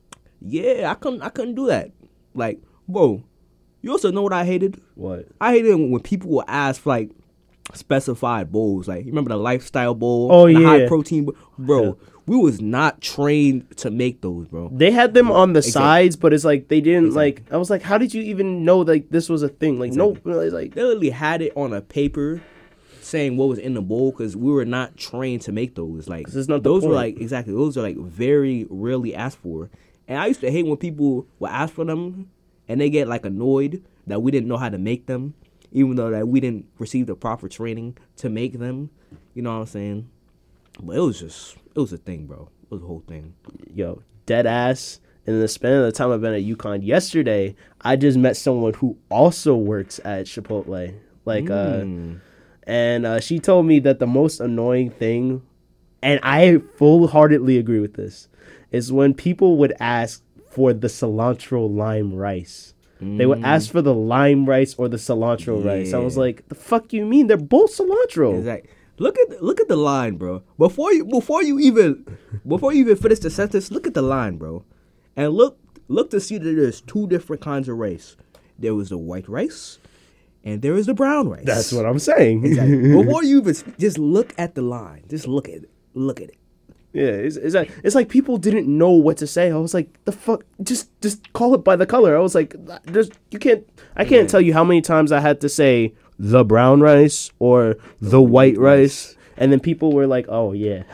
[SPEAKER 1] yeah, I couldn't I couldn't do that. Like, bro, you also know what I hated?
[SPEAKER 2] What?
[SPEAKER 1] I hated when people would ask for, like, specified bowls. Like, you remember the lifestyle bowl?
[SPEAKER 2] Oh,
[SPEAKER 1] the
[SPEAKER 2] yeah.
[SPEAKER 1] high protein bowl? Bro,
[SPEAKER 2] Yeah.
[SPEAKER 1] we was not trained to make those, bro.
[SPEAKER 2] They had them on the
[SPEAKER 1] Exactly.
[SPEAKER 2] sides, but it's like they didn't
[SPEAKER 1] Exactly.
[SPEAKER 2] like. I was like, how did you even know like this was a thing? Like,
[SPEAKER 1] Exactly.
[SPEAKER 2] no, it's like
[SPEAKER 1] They literally had it on a paper saying what was in the bowl because we were not trained to make those. Like,
[SPEAKER 2] 'Cause it's not the
[SPEAKER 1] those were
[SPEAKER 2] point.
[SPEAKER 1] like, exactly, those are like very rarely asked for. And I used to hate when people would ask for them and they get like annoyed that we didn't know how to make them, even though that we didn't receive the proper training to make them. You know what I'm saying? But it was just, it was a thing, bro. It was a whole thing.
[SPEAKER 2] yo, dead ass. And in the span of the time I've been at UConn, yesterday I just met someone who also works at Chipotle. Like, uh,
[SPEAKER 1] Mm.
[SPEAKER 2] and uh, she told me that the most annoying thing, and I full heartedly agree with this, is when people would ask for the cilantro lime rice. They would ask for the lime rice or the cilantro rice. I was
[SPEAKER 1] Yeah.
[SPEAKER 2] like, the fuck you mean? They're both cilantro.
[SPEAKER 1] Exactly. Look at look at the line, bro. Before you before you even before you even finish the sentence, look at the line, bro, and look look to see that there's two different kinds of rice. There was the white rice, and there is the brown rice.
[SPEAKER 2] That's what I'm saying.
[SPEAKER 1] Exactly. Before you even just look at the line, just look at it. Look at it.
[SPEAKER 2] Yeah, it's, it's like it's like people didn't know what to say. I was like, the fuck, just just call it by the color. I was like, there's you can't. I can't
[SPEAKER 1] Yeah.
[SPEAKER 2] tell you how many times I had to say the brown rice or the white rice, and then people were like, oh yeah,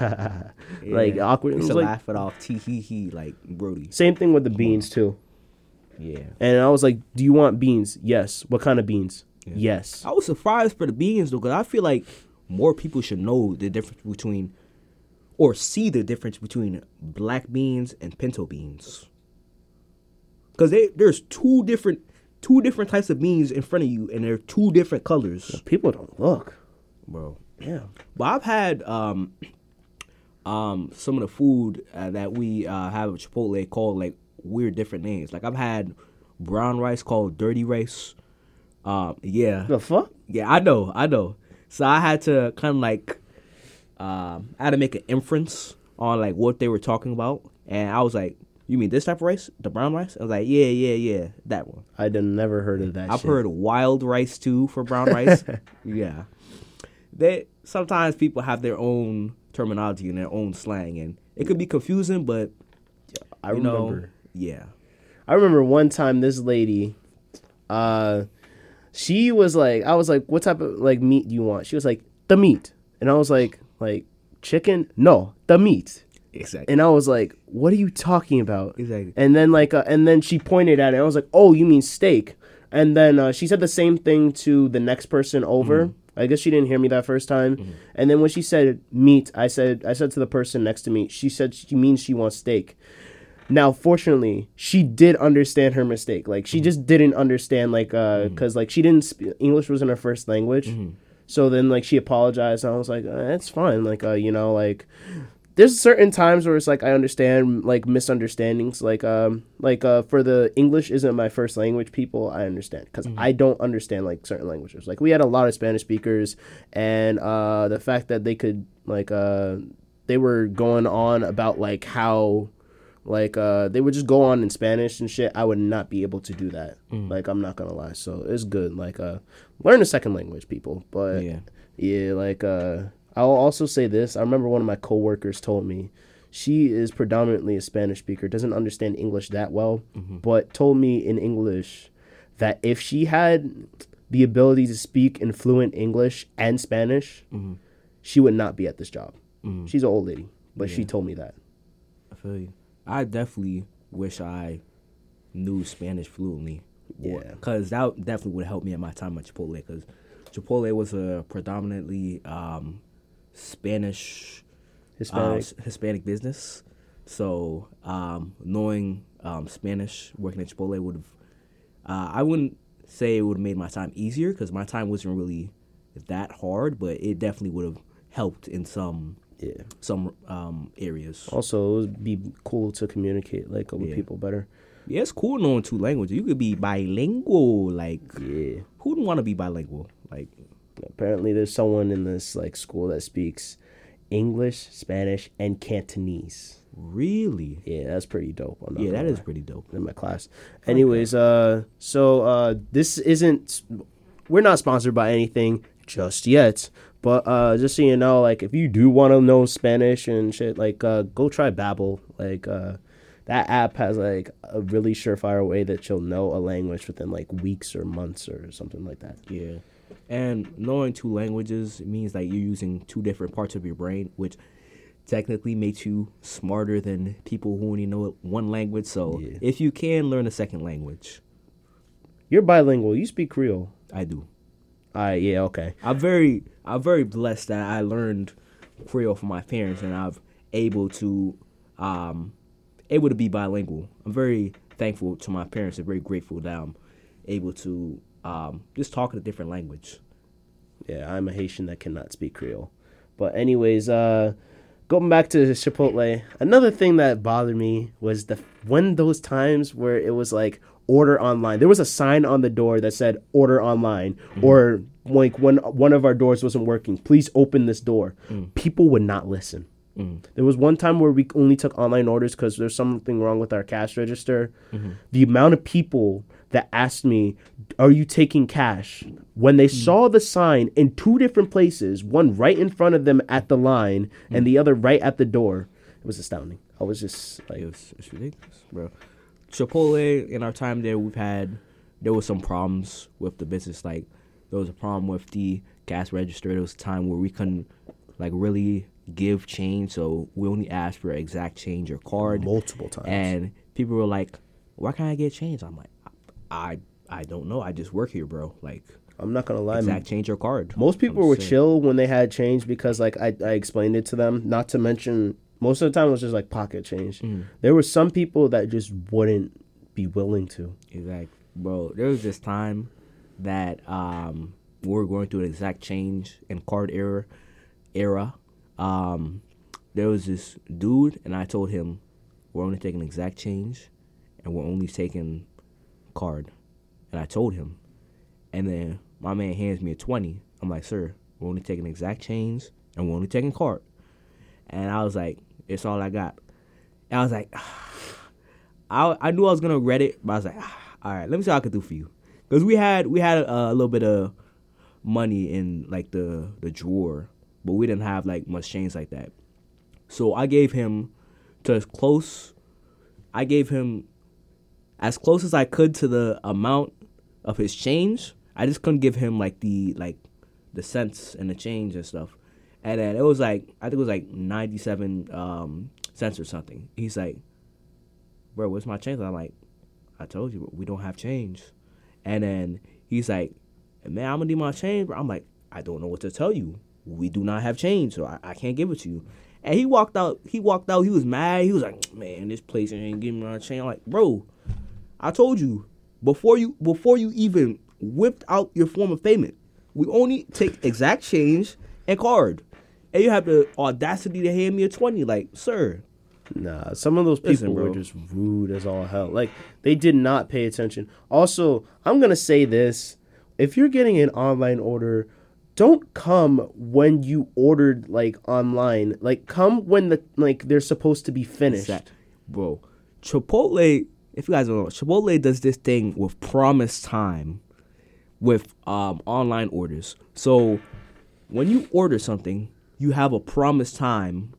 [SPEAKER 2] like
[SPEAKER 1] Yeah.
[SPEAKER 2] awkward. It
[SPEAKER 1] Used
[SPEAKER 2] was
[SPEAKER 1] to
[SPEAKER 2] like
[SPEAKER 1] laugh it off. Tee hee hee, like Brody.
[SPEAKER 2] same thing with the beans too.
[SPEAKER 1] Yeah.
[SPEAKER 2] And I was like, do you want beans? Yes. What kind of beans? Yes.
[SPEAKER 1] I was surprised for the beans though, because I feel like more people should know the difference between, or see the difference between black beans and pinto beans. Because there's two different, two different types of beans in front of you, and they're two different colors,
[SPEAKER 2] People don't look.
[SPEAKER 1] bro.
[SPEAKER 2] Yeah.
[SPEAKER 1] But I've had um, um, some of the food uh, that we uh, have at Chipotle called like weird different names. Like I've had brown rice called dirty rice. Um, yeah.
[SPEAKER 2] The fuck?
[SPEAKER 1] Yeah, I know, I know. So I had to kind of like, um, I had to make an inference on like what they were talking about, and I was like, "You mean this type of rice, the brown rice?" I was like, "Yeah, yeah, yeah, that one."
[SPEAKER 2] I done never heard of that.
[SPEAKER 1] I've
[SPEAKER 2] shit.
[SPEAKER 1] heard wild rice too for brown rice. Yeah, they sometimes people have their own terminology and their own slang, and it could be confusing, but
[SPEAKER 2] I
[SPEAKER 1] you
[SPEAKER 2] remember.
[SPEAKER 1] know, yeah,
[SPEAKER 2] I remember one time this lady, uh, she was like, I was like, what type of like meat do you want? She was like, the meat. And I was like, like chicken? No, the meat.
[SPEAKER 1] exactly,
[SPEAKER 2] And I was like, what are you talking about?
[SPEAKER 1] exactly.
[SPEAKER 2] And then like, uh, and then she pointed at it. I was like, oh, you mean steak? And then uh, she said the same thing to the next person over.
[SPEAKER 1] Mm-hmm.
[SPEAKER 2] I guess she didn't hear me that first time. And then when she said meat, I said, I said to the person next to me, she said she means she wants steak. Now, fortunately, she did understand her mistake. Like, she just didn't understand, like, uh, because, like, she didn't, sp- English wasn't her first language. So then, like, she apologized, and I was like, uh, it's fine. Like, uh, you know, like, there's certain times where it's, like, I understand, like, misunderstandings. Like, um, like, uh, for the English isn't my first language people, I understand. Because I don't understand, like, certain languages. Like, we had a lot of Spanish speakers, and, uh, the fact that they could, like, uh, they were going on about, like, how... Like, uh, they would just go on in Spanish and shit. I would not be able to do that. Like, I'm not gonna lie. So, it's good. Like, uh, learn a second language, people. But,
[SPEAKER 1] Yeah.
[SPEAKER 2] yeah, like, uh, I'll also say this. I remember one of my coworkers told me she is predominantly a Spanish speaker, doesn't understand English that well, but told me in English that if she had the ability to speak in fluent English and Spanish, she would not be at this job. She's an old lady, but she told me that.
[SPEAKER 1] I feel you. I definitely wish I knew Spanish fluently.
[SPEAKER 2] Yeah.
[SPEAKER 1] Because that definitely would help me at my time at Chipotle. Because Chipotle was a predominantly um, Spanish
[SPEAKER 2] Hispanic.
[SPEAKER 1] uh, s- Hispanic business. So um, knowing um, Spanish, working at Chipotle would have Uh, I wouldn't say it would have made my time easier because my time wasn't really that hard, but it definitely would have helped in some
[SPEAKER 2] Yeah.
[SPEAKER 1] some um, areas.
[SPEAKER 2] Also, it would be cool to communicate like with
[SPEAKER 1] Yeah.
[SPEAKER 2] people better.
[SPEAKER 1] Yeah, it's cool knowing two languages. You could be bilingual. Like,
[SPEAKER 2] Yeah.
[SPEAKER 1] who wouldn't want to be bilingual? Like,
[SPEAKER 2] Apparently, there's someone in this like school that speaks English, Spanish, and Cantonese.
[SPEAKER 1] really?
[SPEAKER 2] Yeah, that's pretty dope. I'm not
[SPEAKER 1] Yeah, that
[SPEAKER 2] gonna
[SPEAKER 1] is
[SPEAKER 2] lie.
[SPEAKER 1] pretty dope.
[SPEAKER 2] In my class. Anyways, uh, so uh, this isn't. We're not sponsored by anything just yet, but uh, just so you know, like if you do want to know Spanish and shit, like uh, go try Babbel. Like uh, that app has like a really surefire way that you'll know a language within like weeks or months or something like that.
[SPEAKER 1] Yeah. And knowing two languages means that you're using two different parts of your brain, which technically makes you smarter than people who only know one language. So
[SPEAKER 2] Yeah.
[SPEAKER 1] if you can learn a second language,
[SPEAKER 2] You're bilingual. You speak Creole.
[SPEAKER 1] I do.
[SPEAKER 2] Uh, yeah, okay.
[SPEAKER 1] I'm very I'm very blessed that I learned Creole from my parents and I've able to um able to be bilingual. I'm very thankful to my parents and very grateful that I'm able to um just talk in a different language.
[SPEAKER 2] Yeah, I'm a Haitian that cannot speak Creole. But anyways, uh, going back to Chipotle, another thing that bothered me was the when those times where it was like order online. There was a sign on the door that said order online, mm-hmm. or like when one of our doors wasn't working, please open this door. Mm. People would not listen. Mm. There was one time where we only took online orders because there's something wrong with our cash register. Mm-hmm. The amount of people that asked me, are you taking cash? When they mm. saw the sign in two different places, one right in front of them at the line mm. and the other right at the door, it was astounding. I was just like...
[SPEAKER 1] It was, it's ridiculous, bro. Chipotle, in our time there, we've had, there was some problems with the business. Like, there was a problem with the gas register. There was a time where we couldn't, like, really give change, so we only asked for exact change or card.
[SPEAKER 2] Multiple times.
[SPEAKER 1] And people were like, why can't I get change? I'm like, I I don't know. I just work here, bro. Like,
[SPEAKER 2] I'm not gonna lie.
[SPEAKER 1] Exact change or card.
[SPEAKER 2] Most people were saying. chill when they had change because, like, I, I explained it to them. Not to mention, most of the time it was just like pocket change. Mm. There were some people that just wouldn't be willing to.
[SPEAKER 1] Exactly, bro. There was this time that um we were going through an exact change and card era era. Um, there was this dude, and I told him, we're only taking exact change, and we're only taking card. And I told him, and then my man hands me a twenty. I'm like, sir, we're only taking exact change, and we're only taking card. And I was like, it's all I got. And I was like, I I knew I was gonna regret it, but I was like, all right, let me see what I can do for you, because we had we had a, a little bit of money in like the the drawer. But we didn't have, like, much change like that. So I gave him to as close, I gave him as close as I could to the amount of his change. I just couldn't give him, like, the, like, the cents and the change and stuff. And then it was, like, I think it was, like, ninety-seven um, cents or something. He's like, bro, where's my change? And I'm like, I told you, we don't have change. And then he's like, man, I'm going to need my change, bro. I'm like, I don't know what to tell you. We do not have change, so I, I can't give it to you. And he walked out. He walked out. He was mad. He was like, man, this place ain't giving me my change. I'm like, bro, I told you before you before you even whipped out your form of payment, we only take exact change and card. And you have the audacity to hand me a twenty. Like, sir.
[SPEAKER 2] Nah, some of those people
[SPEAKER 1] Listen,
[SPEAKER 2] were just rude as all hell. Like, they did not pay attention. Also, I'm going to say this. If you're getting an online order, don't come when you ordered, like, online. Like, come when the like they're supposed to be finished.
[SPEAKER 1] Exactly. Bro, Chipotle, if you guys don't know, Chipotle does this thing with promise time with um, online orders. So when you order something, you have a promise time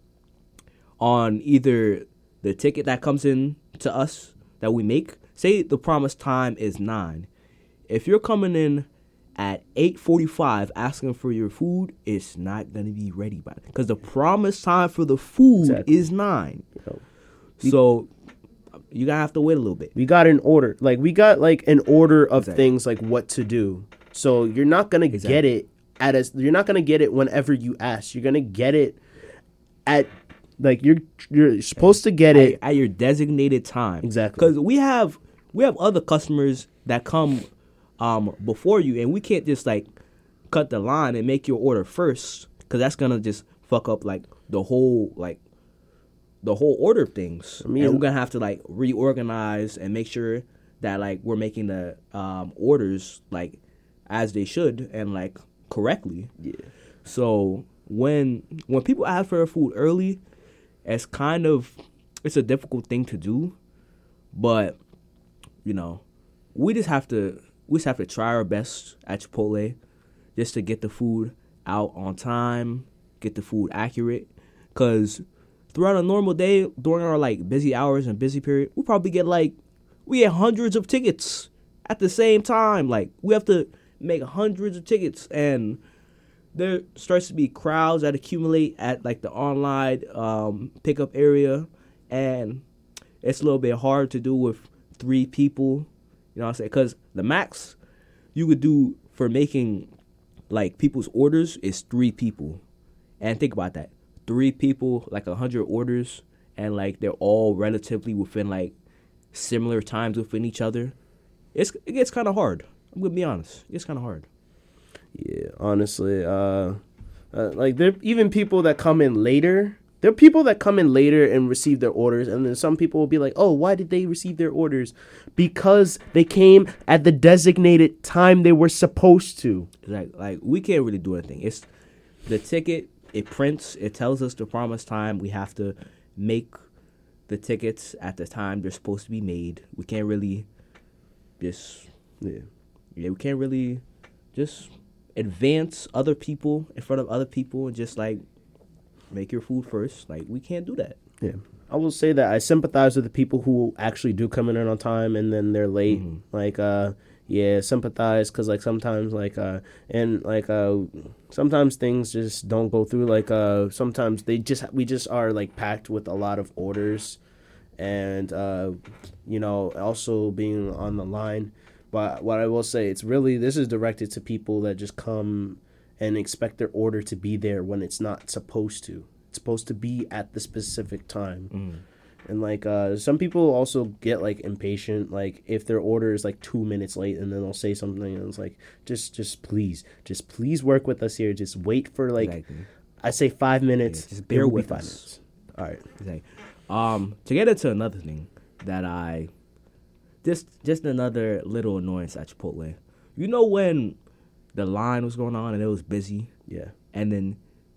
[SPEAKER 1] on either the ticket that comes in to us that we make. Say the promise time is nine. If you're coming in at eight forty-five asking for your food, it's not going to be ready by then, because the promised time for the food exactly. is nine. Yep. So you're going to have to wait a little bit.
[SPEAKER 2] We got an order. Like, we got, like, an order of exactly. things, like, what to do. So you're not going to exactly. get it at a, you're not going to get it whenever you ask. You're going to get it at, like, you're you're supposed to get it
[SPEAKER 1] at, at your designated time.
[SPEAKER 2] Exactly.
[SPEAKER 1] Because we have we have other customers that come um, before you, and we can't just like cut the line and make your order first, because that's gonna just fuck up like the whole like the whole order of things. I mean, and we're gonna have to like reorganize and make sure that like we're making the um, orders like as they should and like correctly.
[SPEAKER 2] Yeah.
[SPEAKER 1] So when when people ask for their food early, it's kind of it's a difficult thing to do, but you know, we just have to we just have to try our best at Chipotle just to get the food out on time, get the food accurate, because throughout a normal day during our like busy hours and busy period, we probably get like we get hundreds of tickets at the same time. Like we have to make hundreds of tickets, and there starts to be crowds that accumulate at like the online um, pickup area, and it's a little bit hard to do with three people. You know what I'm saying? Because the max you could do for making like people's orders is three people, and think about that: three people, like a hundred orders, and like they're all relatively within like similar times within each other. It's it gets kind of hard. I'm gonna be honest. It gets kind of hard.
[SPEAKER 2] Yeah, honestly, uh, uh, like there even people that come in later. There are people that come in later and receive their orders, and then some people will be like, "Oh, why did they receive their orders? Because they came at the designated time they were supposed to."
[SPEAKER 1] Like, like we can't really do anything. It's the ticket. It prints. It tells us the promised time. We have to make the tickets at the time they're supposed to be made. We can't really just
[SPEAKER 2] yeah,
[SPEAKER 1] yeah. We can't really just advance other people in front of other people and just like make your food first. Like, we can't do that.
[SPEAKER 2] Yeah. I will say that I sympathize with the people who actually do come in on time and then they're late. Mm-hmm. Like, uh, yeah, sympathize because, like, sometimes, like, uh, and, like, uh, sometimes things just don't go through. Like, uh, sometimes they just, we just are, like, packed with a lot of orders and, uh, you know, also being on the line. But what I will say, it's really, this is directed to people that just come and expect their order to be there when it's not supposed to. It's supposed to be at the specific time. Mm. And, like, uh, some people also get, like, impatient, like, if their order is, like, two minutes late, and then they'll say something, and it's like, just, just please, just please work with us here. Just wait for, like, exactly. I say five minutes.
[SPEAKER 1] Yeah, just bear with
[SPEAKER 2] five
[SPEAKER 1] us.
[SPEAKER 2] Minutes. All right.
[SPEAKER 1] Exactly. Um, to get into another thing that I, just, just another little annoyance at Chipotle. You know when the line was going on and it was busy?
[SPEAKER 2] Yeah.
[SPEAKER 1] And then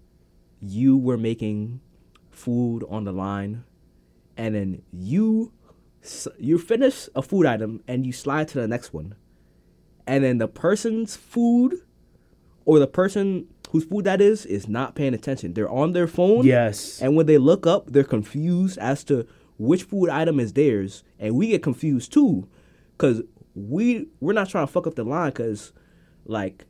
[SPEAKER 1] you were making food on the line, and then you you finish a food item and you slide to the next one, and then the person's food or the person whose food that is is not paying attention. They're on their phone.
[SPEAKER 2] Yes.
[SPEAKER 1] And when they look up, they're confused as to which food item is theirs, and we get confused too, because we we're not trying to fuck up the line, because like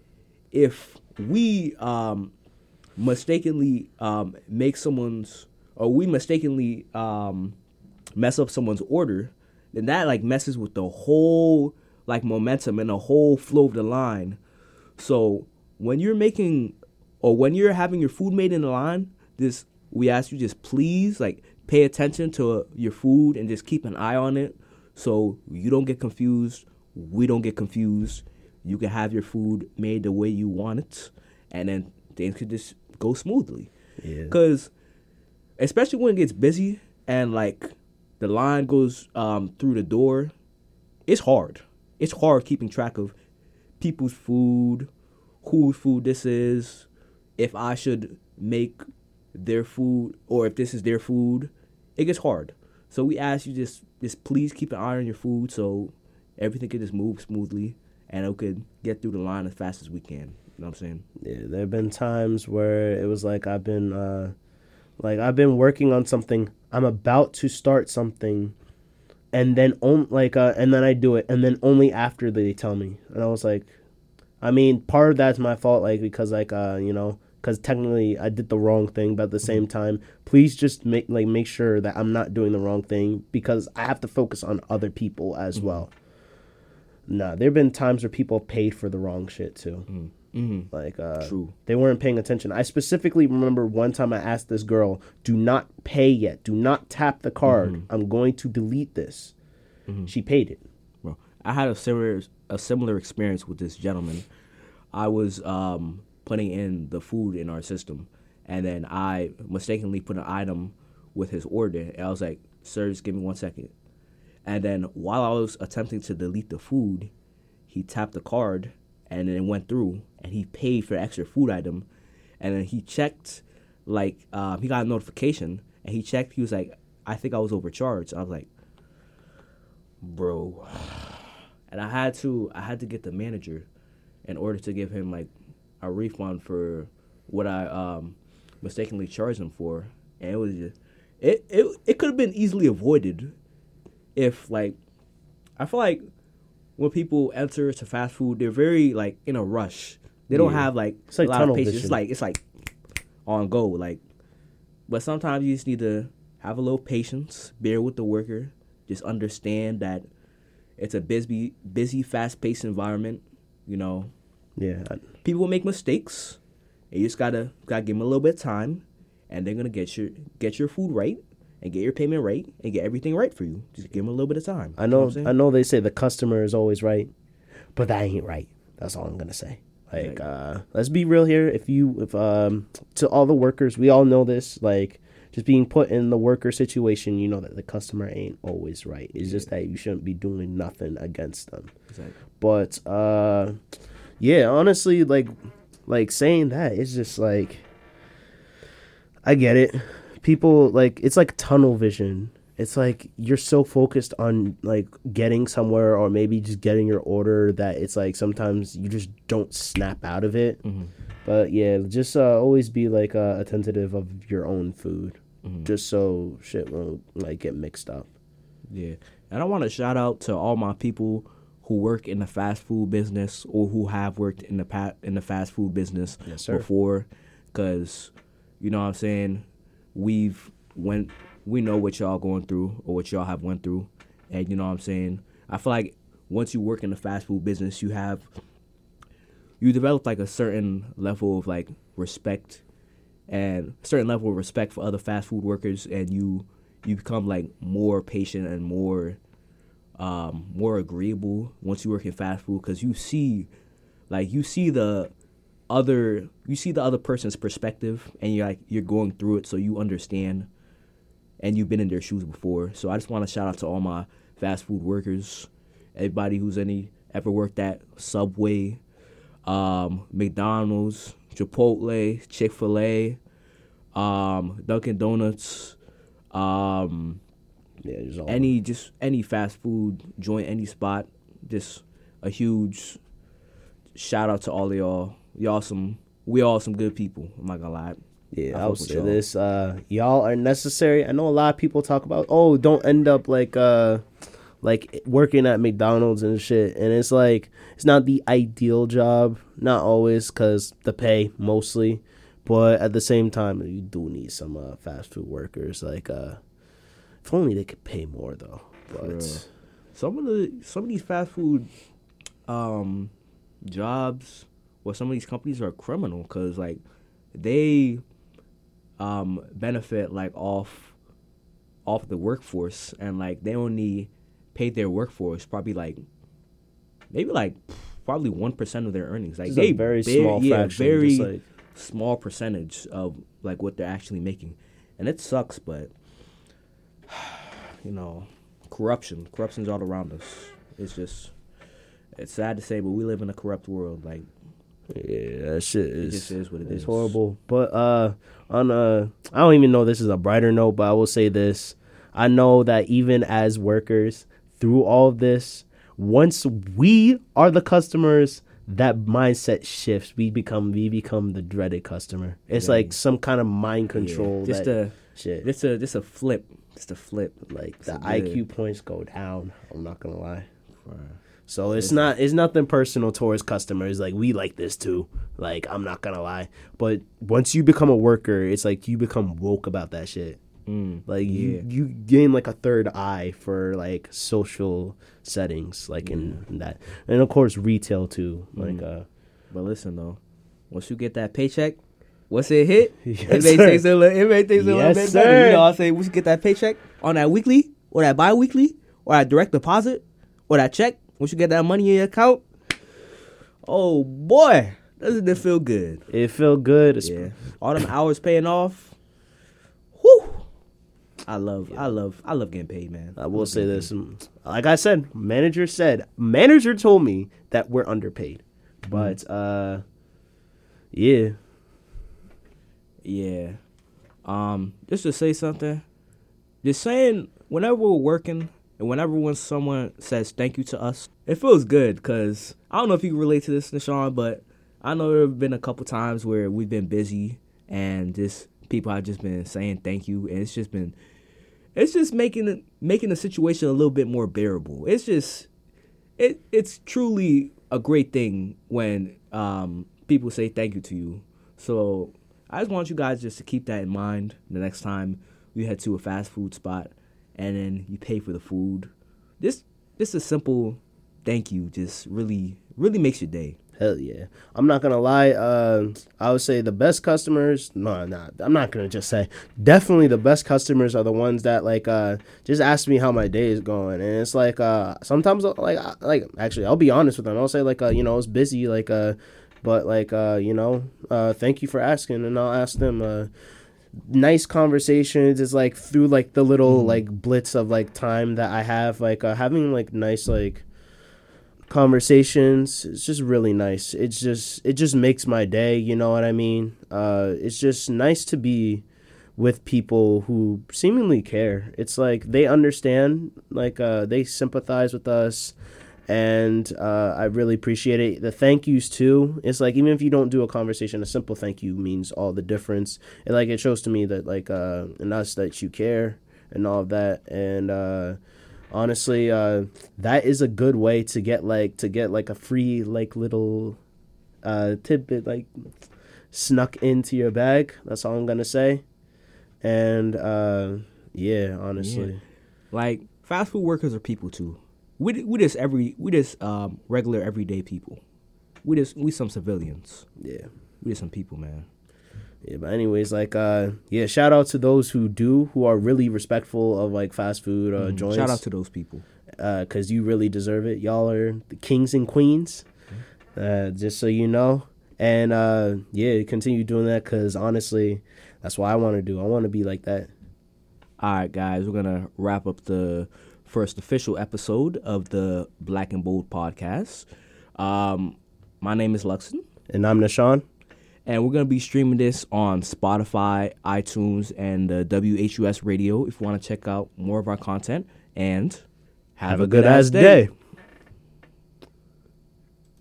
[SPEAKER 1] if we um mistakenly um make someone's or we mistakenly um mess up someone's order, then that like messes with the whole like momentum and the whole flow of the line. So when you're making or when you're having your food made in the line, this we ask you just please like pay attention to uh, your food and just keep an eye on it so you don't get confused, we don't get confused. You can have your food made the way you want it, and then things could just go smoothly.
[SPEAKER 2] Yeah.
[SPEAKER 1] Because especially when it gets busy and like the line goes um, through the door, it's hard. It's hard keeping track of people's food, whose food this is, if I should make their food or if this is their food. It gets hard. So we ask you just, just please keep an eye on your food so everything can just move smoothly and it could get through the line as fast as we can. You know what I'm saying?
[SPEAKER 2] Yeah, there have been times where it was like I've been, uh, like I've been working on something. I'm about to start something, and then on, like, uh, and then I do it, and then only after they tell me, and I was like, I mean, part of that's my fault, like because like uh, you know, because technically I did the wrong thing, but at the same time, please just make like make sure that I'm not doing the wrong thing because I have to focus on other people as mm-hmm. well. Nah, there have been times where people paid for the wrong shit too. Mm-hmm. Mm-hmm. Like, uh,
[SPEAKER 1] True.
[SPEAKER 2] They weren't paying attention. I specifically remember one time I asked this girl, do not pay yet. Do not tap the card. Mm-hmm. I'm going to delete this. Mm-hmm. She paid it.
[SPEAKER 1] Bro, I had a similar a similar experience with this gentleman. I was um, putting in the food in our system, and then I mistakenly put an item with his order, and I was like, "Sir, just give me one second." And then while I was attempting to delete the food, he tapped the card, and then it went through, and he paid for the extra food item, and then he checked, like, um, he got a notification, and he checked, he was like, I think I was overcharged. I was like, bro. And I had to, I had to get the manager in order to give him, like, a refund for what I um, mistakenly charged him for, and it was just, it, it, it could have been easily avoided if, like, I feel like when people enter to fast food, they're very, like, in a rush. They don't
[SPEAKER 2] yeah.
[SPEAKER 1] have, like,
[SPEAKER 2] it's like
[SPEAKER 1] a lot of patience.
[SPEAKER 2] vision.
[SPEAKER 1] It's like, it's like on go. Like, but sometimes you just need to have a little patience, bear with the worker, just understand that it's a busy, busy, fast-paced environment. You know,
[SPEAKER 2] yeah,
[SPEAKER 1] people make mistakes, and you just gotta gotta give them a little bit of time, and they're gonna get your get your food right, and get your payment right, and get everything right for you. Just give them a little bit of time.
[SPEAKER 2] I know,
[SPEAKER 1] you know
[SPEAKER 2] I know they say the customer is always right, but that ain't right. That's all I'm gonna say. Like,
[SPEAKER 1] Right.
[SPEAKER 2] uh, let's be real here. If you, if um, to all the workers, we all know this. Like, just being put in the worker situation, you know that the customer ain't always right. It's
[SPEAKER 1] Yeah.
[SPEAKER 2] just that you shouldn't be doing nothing against them.
[SPEAKER 1] Exactly.
[SPEAKER 2] But uh, yeah, honestly, like, like saying that, it's just like, I get it. People, like, it's like tunnel vision. It's like you're so focused on, like, getting somewhere or maybe just getting your order that it's like sometimes you just don't snap out of it.
[SPEAKER 1] Mm-hmm.
[SPEAKER 2] But yeah, just uh, always be, like, uh, attentive of your own food,
[SPEAKER 1] Mm-hmm.
[SPEAKER 2] just so shit won't, like, get mixed up.
[SPEAKER 1] Yeah, and I want to shout out to all my people who work in the fast food business or who have worked in the pa- in the fast food business
[SPEAKER 2] Yes, sir.
[SPEAKER 1] before, because you know what I'm saying, we've went we know what y'all going through or what y'all have went through, and you know what I'm saying. I feel like once you work in the fast food business, you have you develop like a certain level of like respect and a certain level of respect for other fast food workers, and you you become like more patient and more um, more agreeable once you work in fast food, because you see like you see the other you see the other person's perspective, and you're like you're going through it, so you understand, and you've been in their shoes before. So I just want to shout out to all my fast food workers, everybody who's any ever worked at Subway, um, McDonald's, Chipotle, Chick-fil-A, um, Dunkin' Donuts, um,
[SPEAKER 2] Yeah, just all
[SPEAKER 1] any just any fast food joint, any spot. Just a huge shout out to all of y'all. Y'all some we all some good people. I'm not gonna lie.
[SPEAKER 2] Yeah,
[SPEAKER 1] I
[SPEAKER 2] I'll
[SPEAKER 1] fuck with
[SPEAKER 2] say
[SPEAKER 1] y'all.
[SPEAKER 2] this. Uh, y'all are necessary. I know a lot of people talk about, oh, don't end up like uh, like working at McDonald's and shit. And it's like, it's not the ideal job. Not always, because the pay, mostly. But at the same time, you do need some uh, fast food workers. Like, uh, if only they could pay more, though.
[SPEAKER 1] For real.
[SPEAKER 2] But
[SPEAKER 1] Some of the some of these fast food um, jobs or some of these companies are criminal, because like they um, benefit like off off the workforce, and like they only pay their workforce probably like maybe like probably one percent of their earnings. Like
[SPEAKER 2] Just
[SPEAKER 1] they
[SPEAKER 2] a very
[SPEAKER 1] bare-
[SPEAKER 2] small
[SPEAKER 1] yeah,
[SPEAKER 2] fraction,
[SPEAKER 1] very
[SPEAKER 2] just like-
[SPEAKER 1] small percentage of like what they're actually making, and it sucks. But you know, corruption, corruption's all around us. It's just it's sad to say, but we live in a corrupt world. Like
[SPEAKER 2] yeah, that shit is,
[SPEAKER 1] just is what it
[SPEAKER 2] it's
[SPEAKER 1] is.
[SPEAKER 2] horrible. But uh, on uh, I don't even know this is a brighter note, but I will say this. I know that even as workers, through all of this, once we are the customers, that mindset shifts. We become we become the dreaded customer. It's
[SPEAKER 1] Yeah.
[SPEAKER 2] like some kind of mind control.
[SPEAKER 1] Yeah. Just
[SPEAKER 2] that,
[SPEAKER 1] a
[SPEAKER 2] shit.
[SPEAKER 1] just a just a flip, just a flip.
[SPEAKER 2] Like
[SPEAKER 1] It's
[SPEAKER 2] the
[SPEAKER 1] a
[SPEAKER 2] I
[SPEAKER 1] good-
[SPEAKER 2] Q points go down. I'm not gonna lie.
[SPEAKER 1] for-
[SPEAKER 2] So it's not it's nothing personal towards customers. Like, we like this too. Like, I'm not gonna lie. But once you become a worker, it's like you become woke about that shit.
[SPEAKER 1] Mm,
[SPEAKER 2] Like
[SPEAKER 1] yeah.
[SPEAKER 2] you, you gain like a third eye for like social settings, like in, in that, and of course retail too. Like
[SPEAKER 1] Mm.
[SPEAKER 2] uh,
[SPEAKER 1] But listen though, once you get that paycheck, once it hit,
[SPEAKER 2] Yes,
[SPEAKER 1] it may
[SPEAKER 2] sir.
[SPEAKER 1] take a little, it may take a little
[SPEAKER 2] Yes,
[SPEAKER 1] bit
[SPEAKER 2] sir.
[SPEAKER 1] better. You know what I'm saying? Once you get that paycheck on that weekly or that bi-weekly or that direct deposit or that check, once you get that money in your account, oh boy, doesn't it feel good?
[SPEAKER 2] It feel good.
[SPEAKER 1] Yeah, all them hours paying off. Whew. I love, yeah. I love, I love getting paid, man.
[SPEAKER 2] I will I say this, paid. Like I said, manager said, manager told me that we're underpaid, but mm. uh, yeah,
[SPEAKER 1] yeah. Um, just to say something, just saying, whenever we're working and whenever when someone says thank you to us, it feels good because I don't know if you can relate to this, Nishan, but I know there have been a couple times where we've been busy and just people have just been saying thank you, and it's just been, it's just making making the situation a little bit more bearable. It's just, it it's truly a great thing when um, people say thank you to you. So I just want you guys just to keep that in mind the next time you head to a fast food spot and then you pay for the food. This this a simple thank you just really really makes your day.
[SPEAKER 2] Hell yeah. I'm not going to lie. Uh, I would say the best customers, no, no, I'm not going to just say. Definitely the best customers are the ones that, like, uh, just ask me how my day is going. And it's like, uh, sometimes, like, like actually, I'll be honest with them. I'll say, like, uh, you know, it's busy, like, uh, but, like, uh, you know, uh, thank you for asking. And I'll ask them, uh, nice conversations is, like, through, like, the little, mm. like, blitz of, like, time that I have. Like, uh, having, like, nice, like, conversations, it's just really nice. It's just it just makes my day, you know what I mean? Uh it's just nice to be with people who seemingly care. It's like they understand, like uh they sympathize with us, and uh I really appreciate it. The thank yous too, it's like even if you don't do a conversation, a simple thank you means all the difference. And like it shows to me that like uh in us that you care and all of that. And uh honestly, uh, that is a good way to get like to get like a free like little uh, tidbit like snuck into your bag. That's all I'm gonna say. And uh, yeah, honestly,
[SPEAKER 1] yeah. Like fast food workers are people too. We we just every we just um, regular everyday people. We just we some civilians.
[SPEAKER 2] Yeah,
[SPEAKER 1] we just some people, man.
[SPEAKER 2] Yeah, but anyways, like, uh, yeah, shout out to those who do, who are really respectful of, like, fast food uh, mm, joints.
[SPEAKER 1] Shout out to those people.
[SPEAKER 2] Because uh, you really deserve it. Y'all are the kings and queens, uh, just so you know. And, uh, yeah, continue doing that because, honestly, that's what I want to do. I want to be like that.
[SPEAKER 1] All right, guys, we're going to wrap up the first official episode of the Black and Bold podcast. Um, my name is Luxon.
[SPEAKER 2] And I'm Nishan.
[SPEAKER 1] And we're going to be streaming this on Spotify, iTunes, and uh, W H U S Radio if you want to check out more of our content. And have, have a, a good-ass day. day.